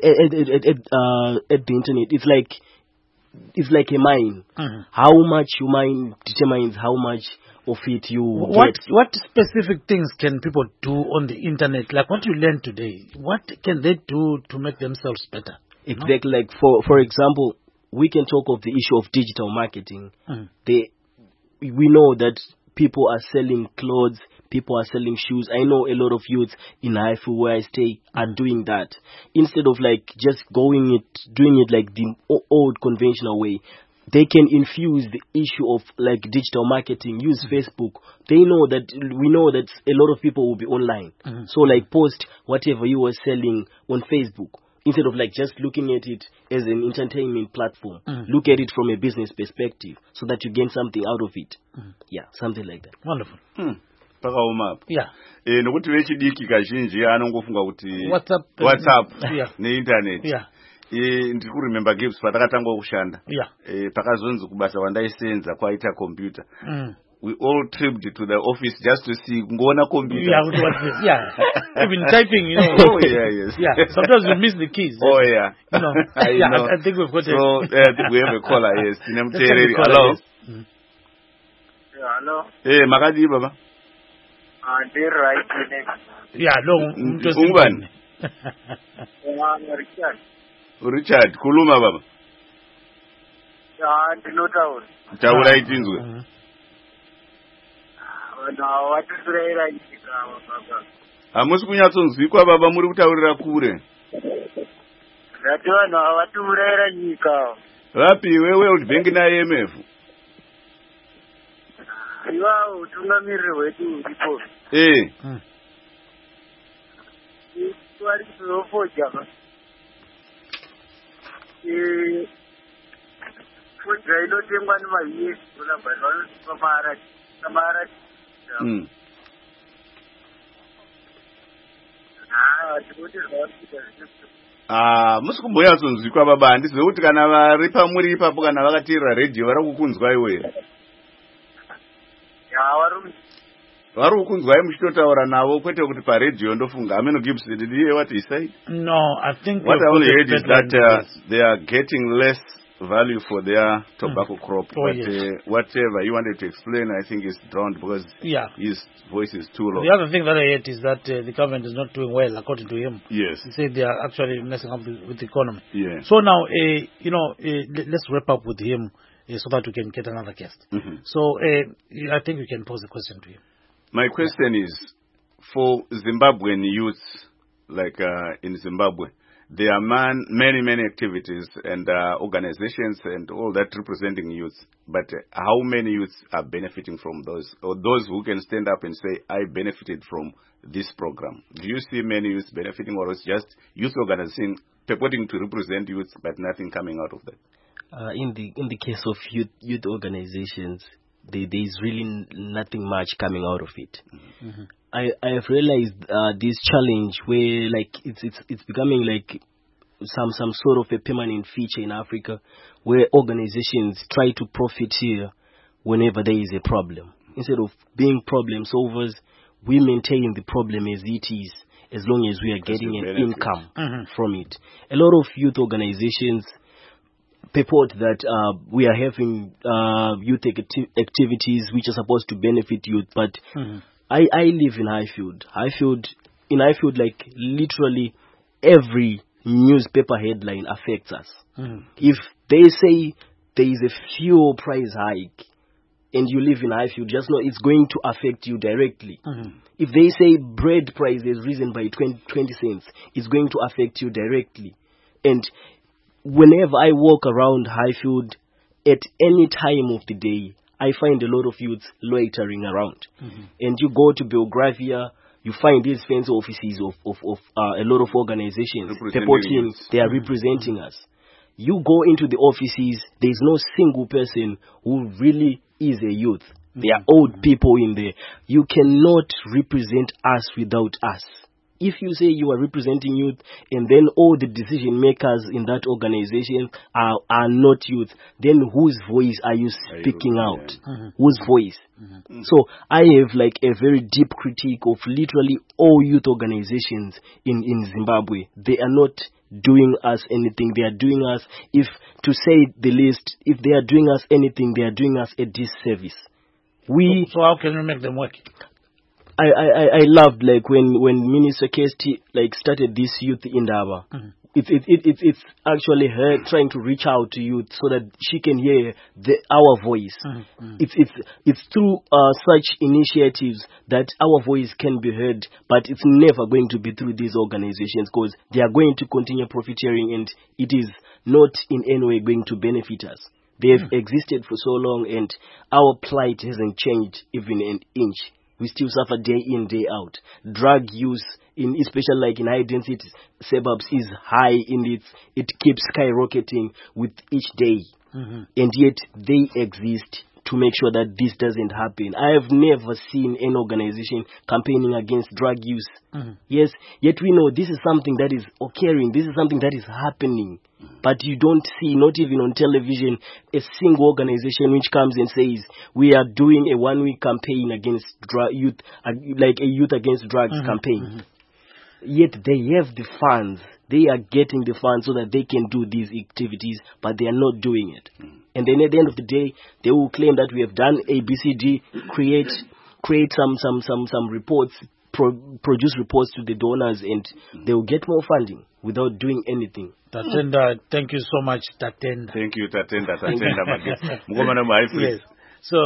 internet, it's like a mine. How much you mine determines how much of it you get. What specific things can people do on the internet? Like what you learned today, what can they do to make themselves better? Exactly. Like for example, we can talk of the issue of digital marketing. We know that people are selling clothes, people are selling shoes. I know a lot of youths in Haifu where I stay are doing that. Instead of just doing it like the old conventional way, they can infuse the issue of digital marketing, use Facebook. We know that a lot of people will be online. So post whatever you were selling on Facebook. Instead of just looking at it as an entertainment platform, look at it from a business perspective, so that you gain something out of it. Yeah, something like that. Wonderful. Pakauma. Yeah. Nokuti vechidiki kazhinji anongofunga kuti WhatsApp ne-internet. Yeah. Ndiri kuremember Gibbs patakatangwa kushanda. Yeah. Pakazonzi kubasa wandaisenza kwaita computer. We all tripped to the office just to see ngona computer. Yeah, even typing, Oh yes. Yeah, sometimes we miss the keys. Oh yeah. I think we've got so, I think we have a caller, yes. Hello. Hello. Hey, makadi baba. Dear right. Yeah, no. Ungubani? Richard, kuluma baba. Ndinotaura. Taura itinzwe. Hamusi kunyatsonzwikwa baba, muri kutaurira kure. Ndati vanhu havatiurayira nyika. Vapi World Bank na-IMF? Ivawo utungamiriri hwedu uripo. Vari kuzofoja fodya inotengwa nemaUS dollar vanhu vanosipa maarati. Musi kumboyatsonzwikwa baba, handizive kuti kana vari pamuri ipapo kana vakateerera radio vari kukunzwai here. Vari kukunzwai muchitotaura navo, kwete kuti paredio ndofunga. Ameno Gibbs, did you hear what he said? No, I think what I only heard is that they are getting less value for their tobacco crop. Whatever you wanted to explain, I think is drowned because his voice is too low. The other thing that I heard is that the government is not doing well, according to him. Yes. He said they are actually messing up with the economy. Yeah. So now, let's wrap up with him so that we can get another guest. So I think we can pose a question to him. My question is, for Zimbabwean youth, like in Zimbabwe, there are many activities and organizations and all that representing youth. But how many youths are benefiting from those? Or those who can stand up and say, I benefited from this program. Do you see many youths benefiting, or it's just youth organizing purporting to represent youth but nothing coming out of that? In the case of youth organizations, there is really nothing much coming out of it. Mm-hmm. I have realized this challenge where like it's becoming like some sort of a permanent feature in Africa, where organizations try to profiteer whenever there is a problem. Instead of being problem solvers, we maintain the problem as it is, as long as we are getting an income from it. A lot of youth organizations purport that we are having youth activities which are supposed to benefit youth, but I live in Highfield. In Highfield, like literally every newspaper headline affects us. If they say there is a fuel price hike and you live in Highfield, just know it's going to affect you directly. If they say bread price has risen by 20 cents, it's going to affect you directly. And whenever I walk around Highfield at any time of the day, I find a lot of youths loitering around. And you go to Belgravia, you find these fancy offices of a lot of organizations purporting they are representing us. You go into the offices, there's no single person who really is a youth. There are old people in there. You cannot represent us without us. If you say you are representing youth and then all the decision makers in that organization are not youth, then whose voice are you speaking out? Whose voice? So I have like a very deep critique of literally all youth organizations in Zimbabwe. They are not doing us anything. They are doing us, if to say the least, if they are doing us anything, they are doing us a disservice. So how can we make them work? I loved like when Minister Kesti like started this youth Indaba. It's actually her trying to reach out to youth so that she can hear our voice. It's through such initiatives that our voice can be heard, but it's never going to be through these organizations because they are going to continue profiteering and it is not in any way going to benefit us. They have existed for so long and our plight hasn't changed even an inch. We still suffer day in, day out. Drug use, especially like in high density suburbs, is high in it keeps skyrocketing with each day. And yet they exist to make sure that this doesn't happen. I have never seen an organization campaigning against drug use. Yes, yet we know this is something that is occurring. This is something that is happening. But you don't see, not even on television, a single organization which comes and says, we are doing a 1-week campaign against youth, like a youth against drugs campaign. Yet they have the funds. They are getting the funds so that they can do these activities, but they are not doing it. And then at the end of the day, they will claim that we have done ABCD, create some reports, produce reports to the donors, and they will get more funding without doing anything. Tatenda, thank you so much, Tatenda. Thank you, Tatenda. Yes. So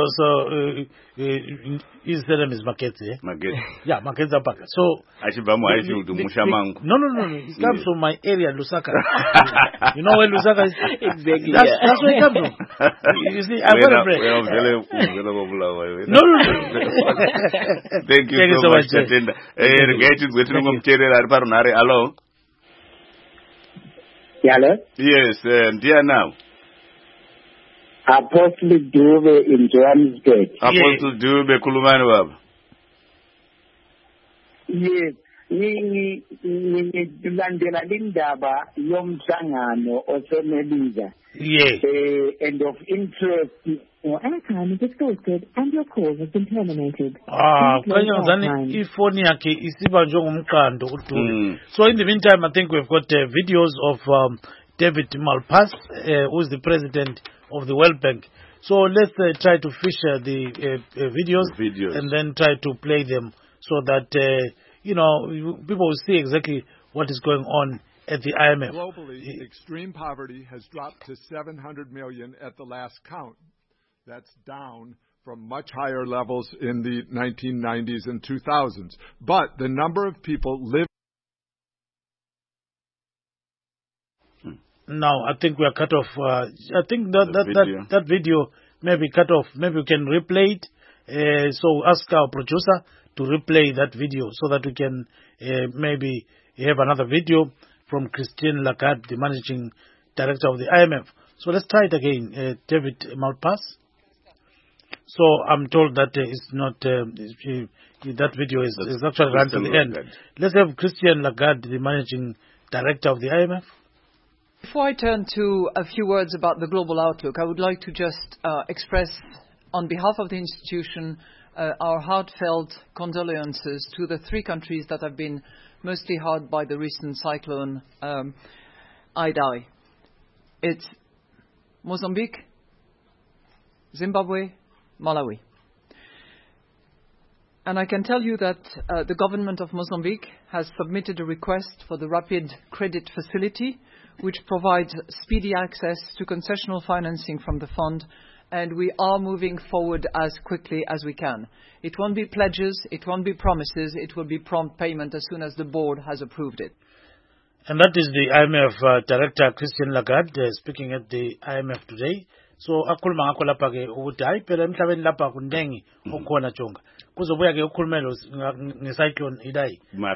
his name is Makete. Makete. Yeah, Makete Paka. So no. It comes from my area, Lusaka. You know where Lusaka is? Exactly. That's where it comes from. You see, I got a break. No. Thank you so much, Tatenda. Hello. Hello. Yes, dear now. Apostle Dube in Johannesburg. Apostle Dube Kulumani Baba. Yes. Nilandela lindaba yomhlangano osemelika. Yes. And of interest. Your airtime is exhausted and your call has been terminated. Kanya zani ifoni yake isibanjwe ngumkando uDube. So in the meantime, I think we've got videos of David Malpass, who is the president of the World Bank. So let's try to feature the videos and then try to play them so that people will see exactly what is going on at the IMF. Globally, extreme poverty has dropped to 700 million at the last count. That's down from much higher levels in the 1990s and 2000s. But the number of people living... Now, I think we are cut off. I think that video may be cut off. Maybe we can replay it. So ask our producer to replay that video so that we can maybe have another video from Christine Lagarde, the managing director of the IMF. So let's try it again. David Malpass. So I'm told that it's not, that video is actually run to the end. Let's have Christine Lagarde, the managing director of the IMF. Before I turn to a few words about the global outlook, I would like to just express on behalf of the institution our heartfelt condolences to the three countries that have been mostly hurt by the recent cyclone Idai. It's Mozambique, Zimbabwe, Malawi. And I can tell you that the government of Mozambique has submitted a request for the Rapid Credit Facility, which provides speedy access to concessional financing from the fund, and we are moving forward as quickly as we can. It won't be pledges, it won't be promises, it will be prompt payment as soon as the board has approved it. And that is the IMF Director, Christine Lagarde, speaking at the IMF today. So akhuluma ngakho lapha ke ukuthi hayi phela emhlabeni lapha kundengi okhona jonga kuzobuya ke ukhulumelo ngecyclone Idai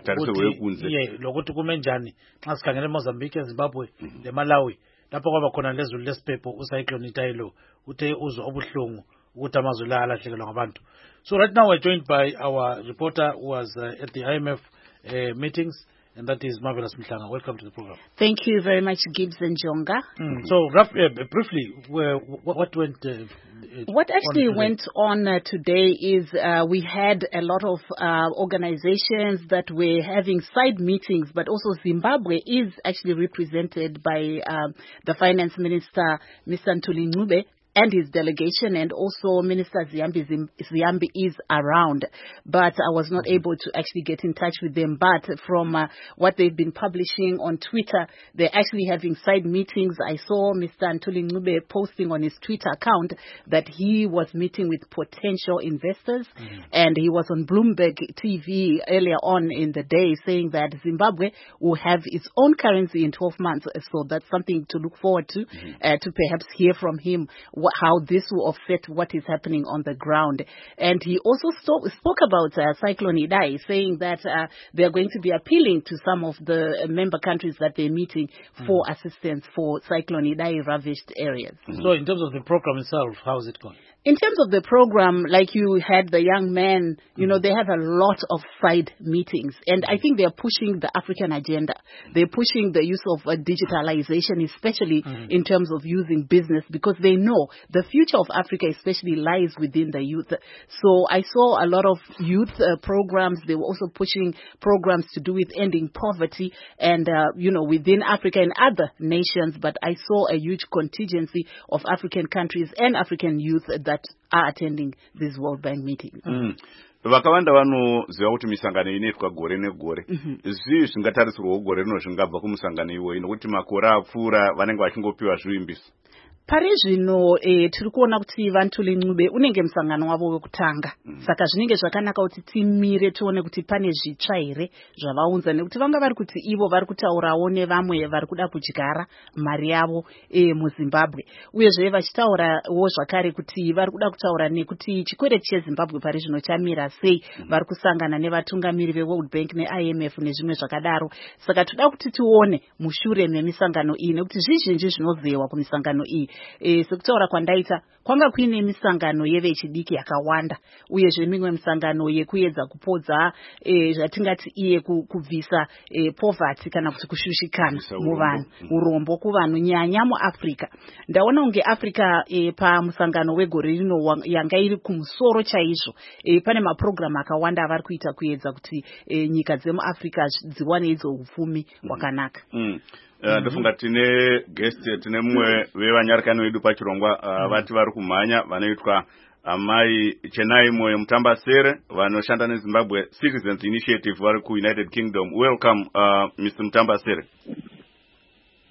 lokuthi kume njani xa sikhangele Mozambique, Zimbabwe leMalawi lapho kwaba khona lezulu lesiphepho ucyclone Idai lo uthe uzwe obuhlungu ukuthi amazwe la alahlekelwa ngabantu. So right now we're joined by our reporter who was at the IMF meetings, and that is Marvelous Mhlanga. Welcome to the program. Thank you very much, Gibbs and Jonga. So, briefly, what went what actually went on today is we had a lot of organizations that were having side meetings, but also Zimbabwe is actually represented by the Finance Minister, Mr. Ntuli Ncube, and his delegation, and also Minister Ziyambi is around. But I was not able to actually get in touch with them. But from what they've been publishing on Twitter, they're actually having side meetings. I saw Mr. Ntuli Ncube posting on his Twitter account that he was meeting with potential investors, and he was on Bloomberg TV earlier on in the day saying that Zimbabwe will have its own currency in 12 months. So that's something to look forward to perhaps hear from him how this will affect what is happening on the ground. And he also spoke about Cyclone Idai, saying that they are going to be appealing to some of the member countries that they're meeting for assistance for Cyclone Idai ravaged areas. So in terms of the program itself, how is it going? In terms of the program, like you had the young men, they have a lot of side meetings. And I think they're pushing the African agenda. They're pushing the use of digitalization, especially in terms of using business, because they know the future of Africa especially lies within the youth. So I saw a lot of youth programs. They were also pushing programs to do with ending poverty and, within Africa and other nations. But I saw a huge contingency of African countries and African youth that are attending these World Bank meetings. Vakawanda vanoziva kuti misangano inoitwa gore negore. Zvii zvingatarisirwa gore rino zvingabva kumusangano iwoyi nokuti makore apfuura vanenge vachingopiwa zvivimbiso. Pari zvino tiri kuona kuti Ntuli Ncube unenge musangano wavo wekutanga. Saka zvinenge zvakanaka kuti timire tione kuti pane zvitsva here zvavaunza, nekuti vanga vari kuti ivo vari kutaurawo nevamwe vari kuda kudyara mari yavo muZimbabwe. Uyezve vachitaurawo zvakare kuti vari kuda kutaura nekuti chikwere cheZimbabwe pari zvino chamira sei, vari kusangana nevatungamiri veWorld Bank neIMF nezvimwe zvakadaro. Saka toda kuti tione mushure memisangano iyi, nekuti zvizhinji zvinozewa kumisangano iyi. Sekutaura kwandaita kwanga kuine misangano yevechidiki yakawanda, uyezve mimwe misangano yekuedza kupodza zvatingati iye kubvisa poverty kana kuti kushushikana muvanhu, urombo kuvanhu nyanya muAfrica. Ndaona unge Africa pamusangano wegore rino yanga iri kumusoro chaizvo. Pane maprogramu akawanda avari kuita kuedza kuti nyika dzemuAfrica dziwane idzo upfumi hwakanaka. Ndofunga tine guest, tine mumwe vevanyarikani vedu pachirongwa vati vari kumhanya vanoitwa Amai Chenai Moyo Mutambasere vanoshanda neZimbabwe Citizens Initiative vari kuUnited Kingdom. Welcome, Mr. Mutambasere.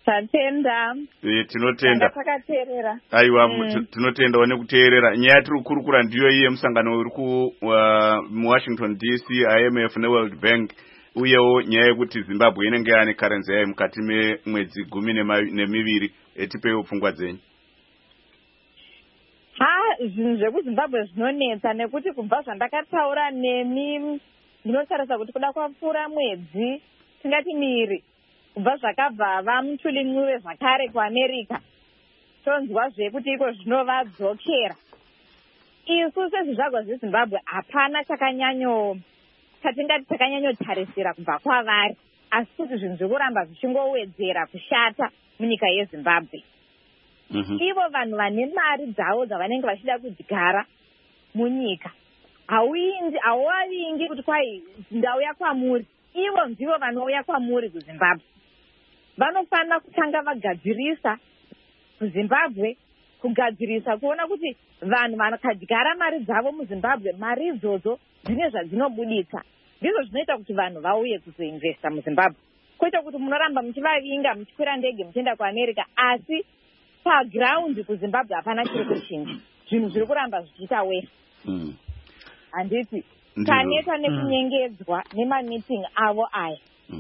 Tatenda. Tinotenda. Takateerera. Aiwa, tinotenda wane kuteerera. Nyaya tiri kukurukura ndiyo iye musangano uri ku Washington DC, IMF neWorld Bank. Uyewo nyaya yekuti Zimbabwe inenge yane currency yayo mukati memwedzi 12 etipewo pfungwa dzenyu. Zvinhu zvekuZimbabwe zvinonetsa nekuti kubva zvandakataura nemi ndinotarisa kuti kuda kwapfuura mwedzi tingati miri kubva zvakabva mutulimwiwe zvakare kuAmerica tonzwa zvekuti iko zvinovadzokera. Isu sezvizvarwa zveZimbabwe hapana chatingati takanyanyotarisira kubva kwavari, asi kuti zvinhu zvekuramba zvichingowedzera kushata munyika yeZimbabwe. Ivo vanhu vane mari dzavo dzavanenge vachida kudyara munyika hauvavingi kuti kwai ndauya kwamuri. Ivo ndivo vanouya kwamuri kuZimbabwe. Vanofanira kutanga vagadzirisa kuZimbabwe, kugadzirisa kuona kuti vanhu vakadyara mari dzavo muZimbabwe, mari idzodzo dzine zvadzinobuditsa. Ndizvo zvinoita kuti vanhu vauye kuzoinvesta muZimbabwe. Kwete kuti munoramba muchivavinga muchikwira ndege muchienda kuAmerica, asi paground kuZimbabwe hapana chiri kuchinja. Zvinhu zviri kuramba zvichiita wese. Handiti taneta nekunyengedzwa nemameeting avo aya.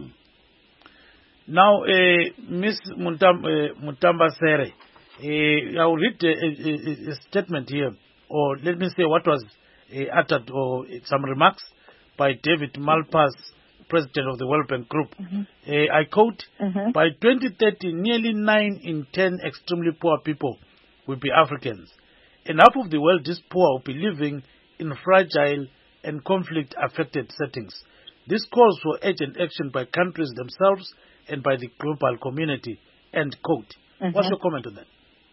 Now, Miss Mutambasere, I will read a statement here, or let me say what was uttered, or some remarks by David Malpass, President of the World Bank Group. I quote, by 2030, nearly 9 in 10 extremely poor people will be Africans. And half of the world is poor will be living in fragile and conflict-affected settings. This calls for urgent action by countries themselves and by the global community, end quote. What's your comment on that?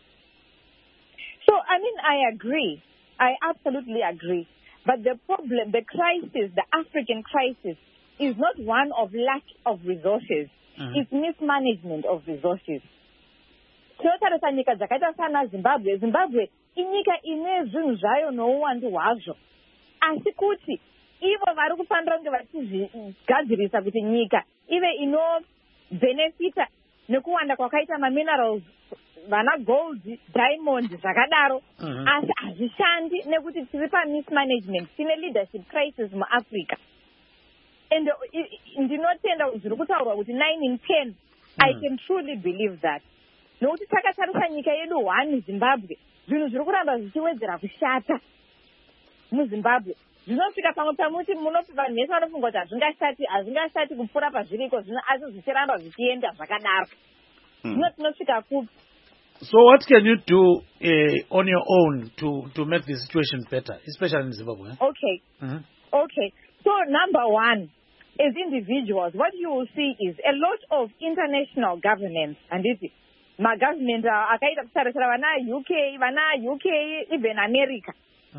So, I agree. I absolutely agree. But the problem, the crisis, the African crisis, is not one of lack of resources. It's mismanagement of resources. Tinotarisa nyika dzakaita sana Zimbabwe. Zimbabwe inyika ine zvinhu zvayo nouwandu hwazvo. Asi kuti ivo vari kufanira kunge vachizvigadzirisa kuti nyika ive inobenefita nekuwanda kwakaita maminerals, vana gold, diamond, zvakadaro. Asi hazvishandi nekuti tiri pamismanagement, tine leadership crisis muAfrica. And ndinotenda zviri kutaurwa kuti 9 in 10, I can truly believe that. Nokuti takatarisa nyika yedu 1 Zimbabwe, zvinhu zviri kuramba zvichiwedzera kushata muZimbabwe. Zvinosvika pamwe pamuti munopi vanhu vese vanofunga kuti hazvingashati kupfuura pazviriko zvino, asi zvichiramba zvichienda zvakadaro. Zvino tinosvika kupi? So what can you do on your own to make the situation better, especially in Zimbabwe? Okay. Okay. So number one, as individuals, what you will see is a lot of international governments, and this is my government, akaita kusarisira vana UK, even America.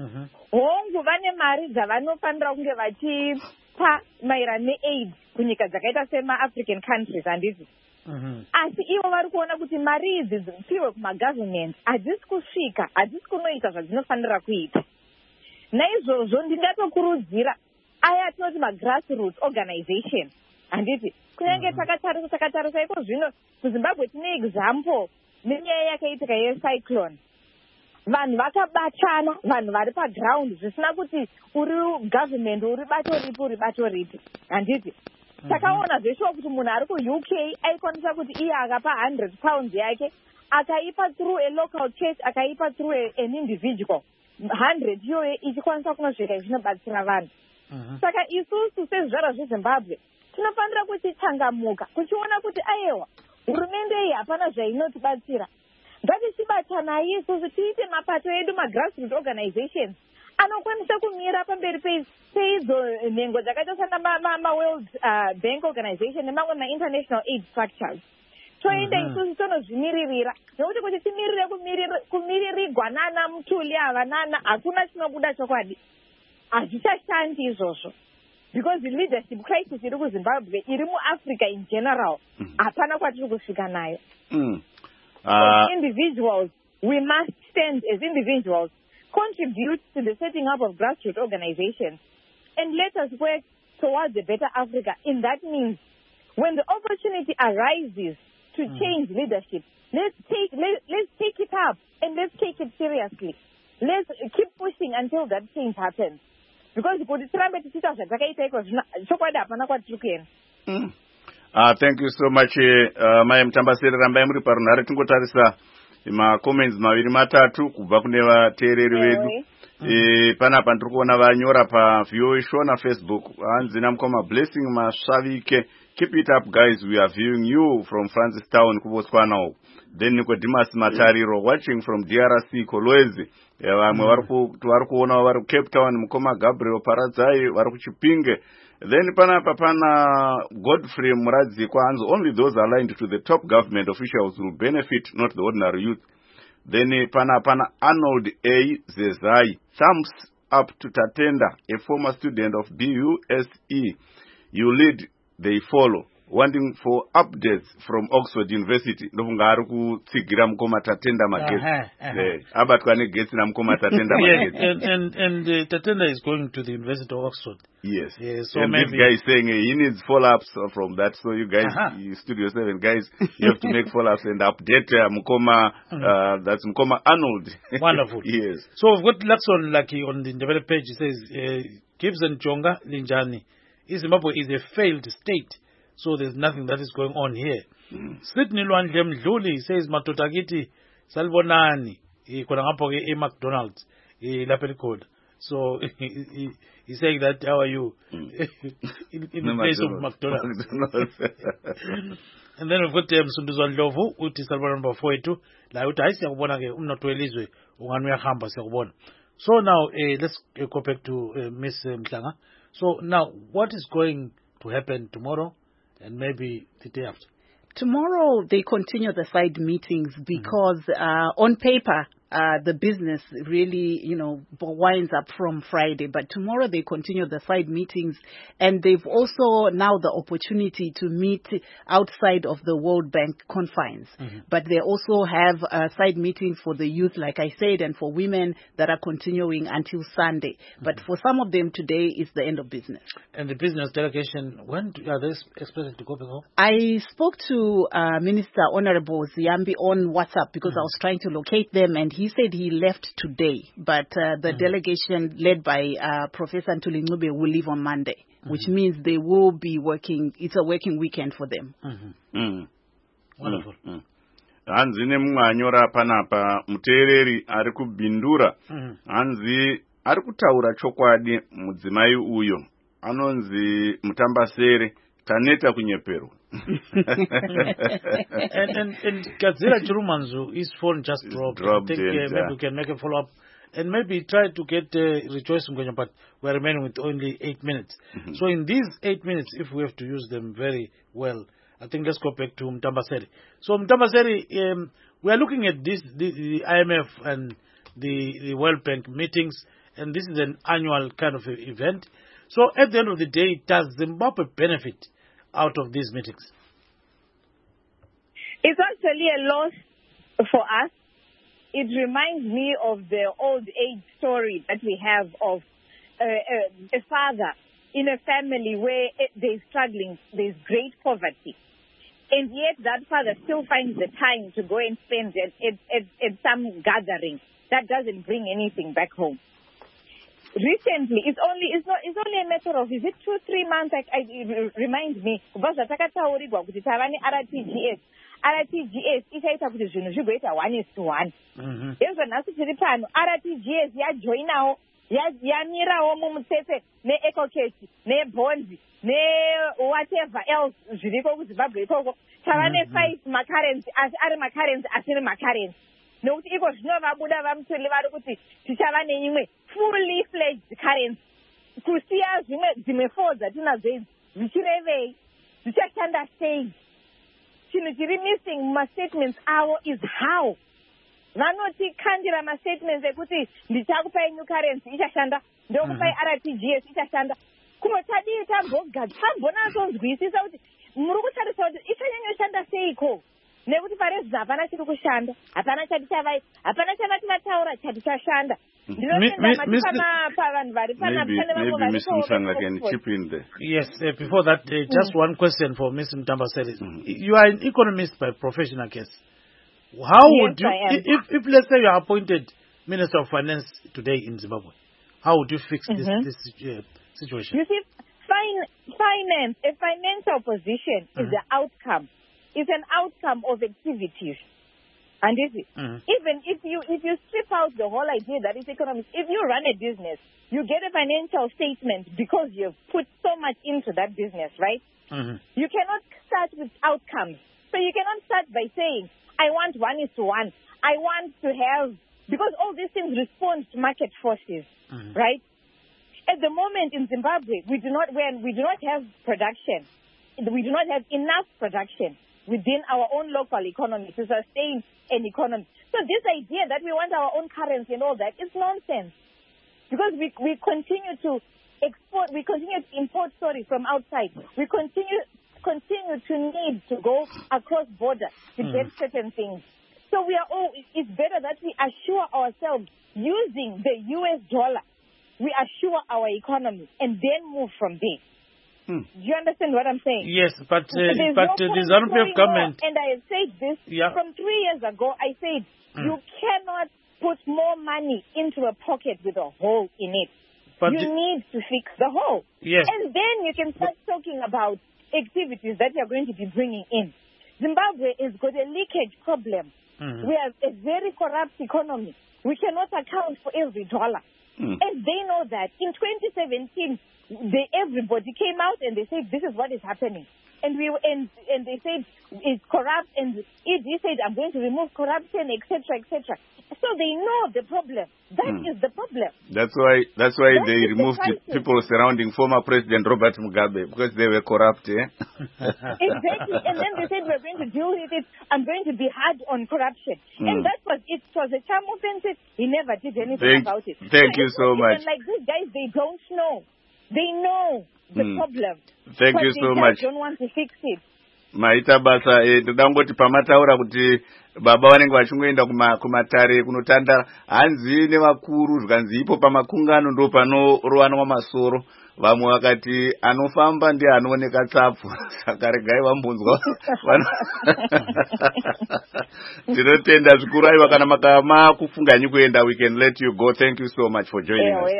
Hongu vane mari dzavanofanira kunge vachipa maererano neaid kunyika dzakaita sema-African countries, handiti. Asi ivo vari kuona kuti mari idzi dzipiwe kumagovernment hadzisi kusvika, hadzisi kunoita zvadzinofanira kuita. Naizvozvo ndingatokurudzira aya atinoti ma-grassroots organization, handiti. Kunyange takatarisa iko zvino kuZimbabwe tine example nenyaya yakaitika yecyclone. Vanhu vakabatana, vanhu vari paground, zvisina kuti uri government, uri bato ripi, handiti. Takaona zvesho kuti munhu ari kuUK aikwanisa kuti iye akapa £100 yake, akaipa through a local church, akaipa through an individual. 100 iyoyo ichikwanisa kunosvika ichinobatsira vanhu. Saka isusu sezvizvarwa zveZimbabwe tinofanira kuchichangamuka, kuchiona kuti aiwa, hurumende iyi hapana zvainotibatsira. Ngatichibatanai isusu tiite mapato edu, ma-grassroots organizations anokwanisa kumira pamberi peidzo nhengo dzakaita sana ma-World Bank Organization nemamwe ma-international aid structures. Toenda isusu tonozvimiririra, nekuti kuti timirire kumiririgwa nana mutuli ava nana, hakuna chinobuda chokwadi. Hazvichashandi izvozvo. Because the leadership crisis iri kuZimbabwe, iri muAfrica in general, hapana kwatiri kusvika nayo. As individuals, we must stand as individuals, contribute to the setting up of grassroots organizations, and let us work towards a better Africa. And that means when the opportunity arises to change leadership. Let's take it up and let's take it seriously. Let's keep pushing until that change happens. Because thank you so much. Maya Mtambaseri rambai muri parunhare tingotarisa ma-comments maviri matatu kubva kune vateereri vedu. Panapa ndiri kuona vanyora pa-VOA show na Facebook. Hanzi namukoma Blessing Mashavike. Keep it up, guys. We are viewing you from Francistown, Kubotswana. Then Nicodemus Matariro watching from DRC, Kolwezi. Vamwe vari kuona vari Cape Town, Mukoma Gabriel Paradzai vari kuChipinge. Then panapa pana Godfrey Muradzi Kwanzo. Only those aligned to the top government officials will benefit, not the ordinary youth. Then pana Arnold A. Zezai. Thumbs up to Tatenda, a former student of BUSE. You lead, they follow. Wanting for updates from Oxford University. Ndofunga ari kutsigira mukoma Tatenda magetsi. Abatwa negetsi na mukoma Tatenda magetsi. And Tatenda is going to the University of Oxford. Yes. So and maybe this guy is saying he needs follow-ups from that. So you guys, you Studio 7 guys, you have to make follow-ups and update Mukoma. That's Mukoma Arnold. Wonderful. Yes. So we've got Luxon Lucky on the developed page. It says Gibson Chonga Linjani. Zimbabwe is a failed state. So there's nothing that is going on here. Sydney Lwandle Mdluli says Matotagiti Salbonani khona ngapho ke McDonald's lapha eCode. So he's saying that how are you in the place of McDonald's. And then we've got Msunduzwa Ndlovu uthi Salbona number 42 la uthi hayi siyakubona ke umnotho welizwe ungani uyahamba siyakubona. So now let's go back to Miss Mhlanga. So now what is going to happen tomorrow? And maybe the day after. Tomorrow they continue the side meetings because on paper the business really, winds up from Friday. But tomorrow they continue the side meetings, and they've also now the opportunity to meet outside of the World Bank confines. But they also have side meetings for the youth, like I said, and for women that are continuing until Sunday. But for some of them today is the end of business. And the business delegation, when are they expected to go back home? I spoke to Minister Honorable Ziyambi on WhatsApp because I was trying to locate them, and he said he left today, but the delegation led by Professor Ntuli Ncube will leave on Monday, which means they will be working. It's a working weekend for them. Wonderful. Hanzi nemwanyora panapa muteereri ari kubindura. Hanzi ari kutaura chokwadi mudzimai uyo. Anonzi Mutambasere Taneta kunyepero. and Gadzira Chirumanzu, his phone just dropped. I think maybe we can make a follow-up and maybe try to get Rejoice Mgonya, but we're remaining with only 8 minutes. So in these 8 minutes, if we have to use them very well, I think let's go back to Mtambaseri. So Mtambaseri, we are looking at the IMF and the World Bank meetings, and this is an annual kind of event. So at the end of the day, does Zimbabwe benefit out of these meetings? It's actually a loss for us. It reminds me of the old age story that we have of a father in a family where there's struggling, there's great poverty. And yet that father still finds the time to go and spend at some gathering that doesn't bring anything back home. Recently, it's only a matter of, is it 2-3 months? It reminds me because RTGS ichaita kuti zvinhu zvigoita 1:1. Izvo nhasi tiri pano RTGS yajoinawo yamirawo mumutsetse neEcocash neBonds newhatever else zviriko kuZimbabwe ikoko. Tava ne5 macurrency asi ari macurrency asiri macurrency. Nokuti iko zvino vabuda vamutoli vari kuti tichava neimwe fully fledged currency. Kusiya dzimwe 4 dzatinadzo idzi zvichirevei, zvichashanda sei? Chinhu chiri missing mumastatements avo is how. Vanoti kandira mastatements ekuti ndichakupai new currency ichashanda, ndokupai RTGS ichashanda. Kumotadii tambonasonzwisisa kuti muri kutarisa kuti ichanyanya seiko. Nekuti parezvo hapana chiri kushanda, hapana chati chavai, hapana chavati vataura chati chashanda. Maybe Mr. Msanga can chip in there. Yes, before that, just one question for Ms. Mtambaseli. You are an economist by profession, I guess. How would you, if let's say you are appointed Minister of Finance today in Zimbabwe, how would you fix this situation? You see, finance, a financial position is the outcome. It's an outcome of activities. And even if you strip out the whole idea that it's economics, if you run a business, you get a financial statement because you've put so much into that business, right? You cannot start with outcomes. So you cannot start by saying, I want 1:1. I want to have, because all these things respond to market forces, right? At the moment in Zimbabwe, we do not have production. We do not have enough production within our own local economy to sustain an economy. So this idea that we want our own currency and all that is nonsense. Because we continue to export, we continue to import, from outside. We continue to need to go across borders to get certain things. So it's better that we assure ourselves using the US dollar. We assure our economy and then move from there. Do you understand what I'm saying? Yes, but the ZANU-PF government... And I have said this from 3 years ago. I said you cannot put more money into a pocket with a hole in it. But you need to fix the hole. Yes. And then you can start talking about activities that you're going to be bringing in. Zimbabwe has got a leakage problem. We have a very corrupt economy. We cannot account for every dollar. And they know that. In 2017, everybody came out and they said, this is what is happening. And they said, it's corrupt. And ED said, I'm going to remove corruption, etc., etc. So they know the problem. That is the problem. That's why they removed the people surrounding former President Robert Mugabe, because they were corrupt, Exactly. And then they said, we're going to deal with it. I'm going to be hard on corruption. And that was it. It was a charm offensive. He never did anything about it. Thank you so much. Like these guys, they don't know. They know the problem. Thank you so much. They don't want to fix it. Maita basa ndangoti pamataura kuti baba vanenge vachingoenda kumatare kunotanda hanzi nevakuru zvikanzi ipo pamakungano ndo panorowanwa masoro. Vamwe vakati anofamba ndiye anooneka tsapfu. Saka regai vambunzwa. Tinotenda zvikuru aiwa kana makufunganya kuenda, we can let you go. Thank you so much for joining us.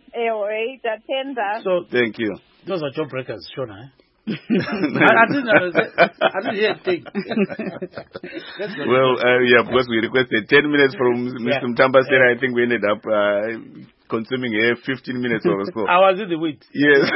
So thank you. Those are job breakers, Shona, eh? I didn't hear a thing. Well, because we requested 10 minutes from Mr. Mtambaseli, I think we ended up consuming 15 minutes or so. I was in the wheat. Yes.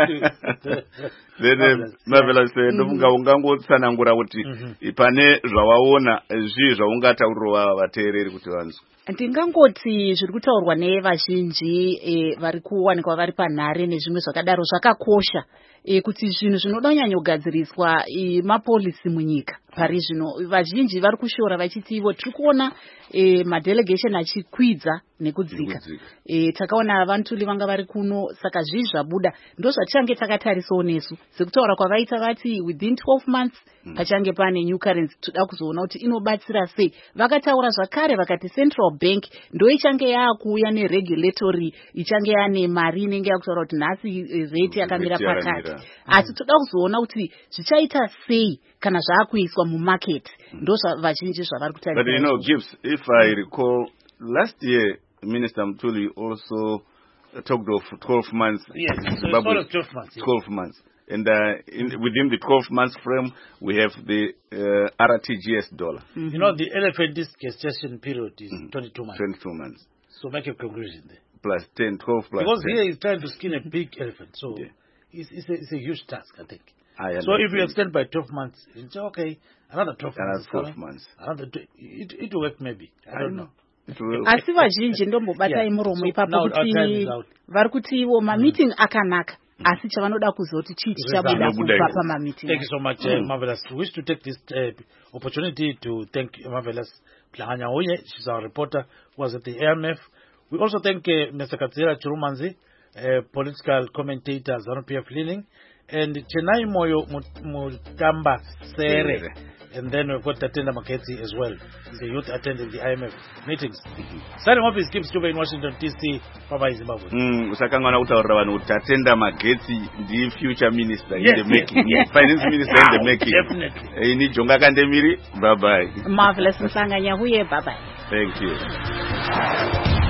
Then Marvelous said, ungangotsanangura kuti pane zvawaona zvii zvaungataurira vateereri kuti vanzwe. Ndingangoti zviri kutaurwa nevazhinji vari kuwanikwa vari panhare nezvimwe zvakadaro zvakakosha kuti zvinhu zvinoda kunyanyogadziriswa mapolisi munyika. Pari zvino vazhinji vari kushora vachiti ivo tiri kuona madelegation achikwidza nekudzika. Takaona vantuli vanga vari kuno, saka zvii zvabuda ndo zvatichange takatarisawo nesu sekutaura kwavaita vati within 12 months pachange pane new currency. Toda kuzoona kuti inobatsira sei. Vakataura zvakare vakati central bank ndo ichange yakuuya neregulatory, ichange yane mari inenge yakutaura kuti nhasi rate yakamira pakati. Asi toda kuzoona kuti zvichaita sei kana zvaakuiswa mumarket. Ndo vazhinji zvavari kutarisa. But you know, Gibbs, if I recall, last year Minister Mtuli also talked of 12 months. Yes, sort of 12 months. 12 months. And within the 12 months frame, we have the RTGS dollar. You know, the elephant gestation period is 22 months. 22 months. So make a conclusion there. Plus 10, 12 plus because 10. Here he's trying to skin a big elephant. So it's a huge task, I think. So if you extend by 12 months, it's okay. Another 12 months. 12 months. It will work maybe. I don't know. Asi vazhinji ndombobatai muromo ipapo kuti vari kuti ivo mameeting akanaka asi chavanoda kuzoti chii chichabuda kubva pamameeting. Thank you so much, Marvelous. We wish to take this opportunity to thank Marvelous Mhlanga-Nyauye. She's our reporter who was at the AMF. We also thank Mr. Katsira Chirumanzi, political commentator, ZANU-PF leaning, and Chenai Moyo Mutamba Sere, And then we've got Tatenda Maketsi as well. He's a youth attending the IMF meetings. Signing off is Kim Stube in Washington, D.C. Bye-bye, Zimbabwe. Usakangwana utaura vanhu Tatenda Maketsi, the future minister in the making. Yes. Finance minister in the making. Definitely. Ini Jonga Kandemiri, bye-bye. Marvelous Msanganya Huye, bye-bye. Thank you.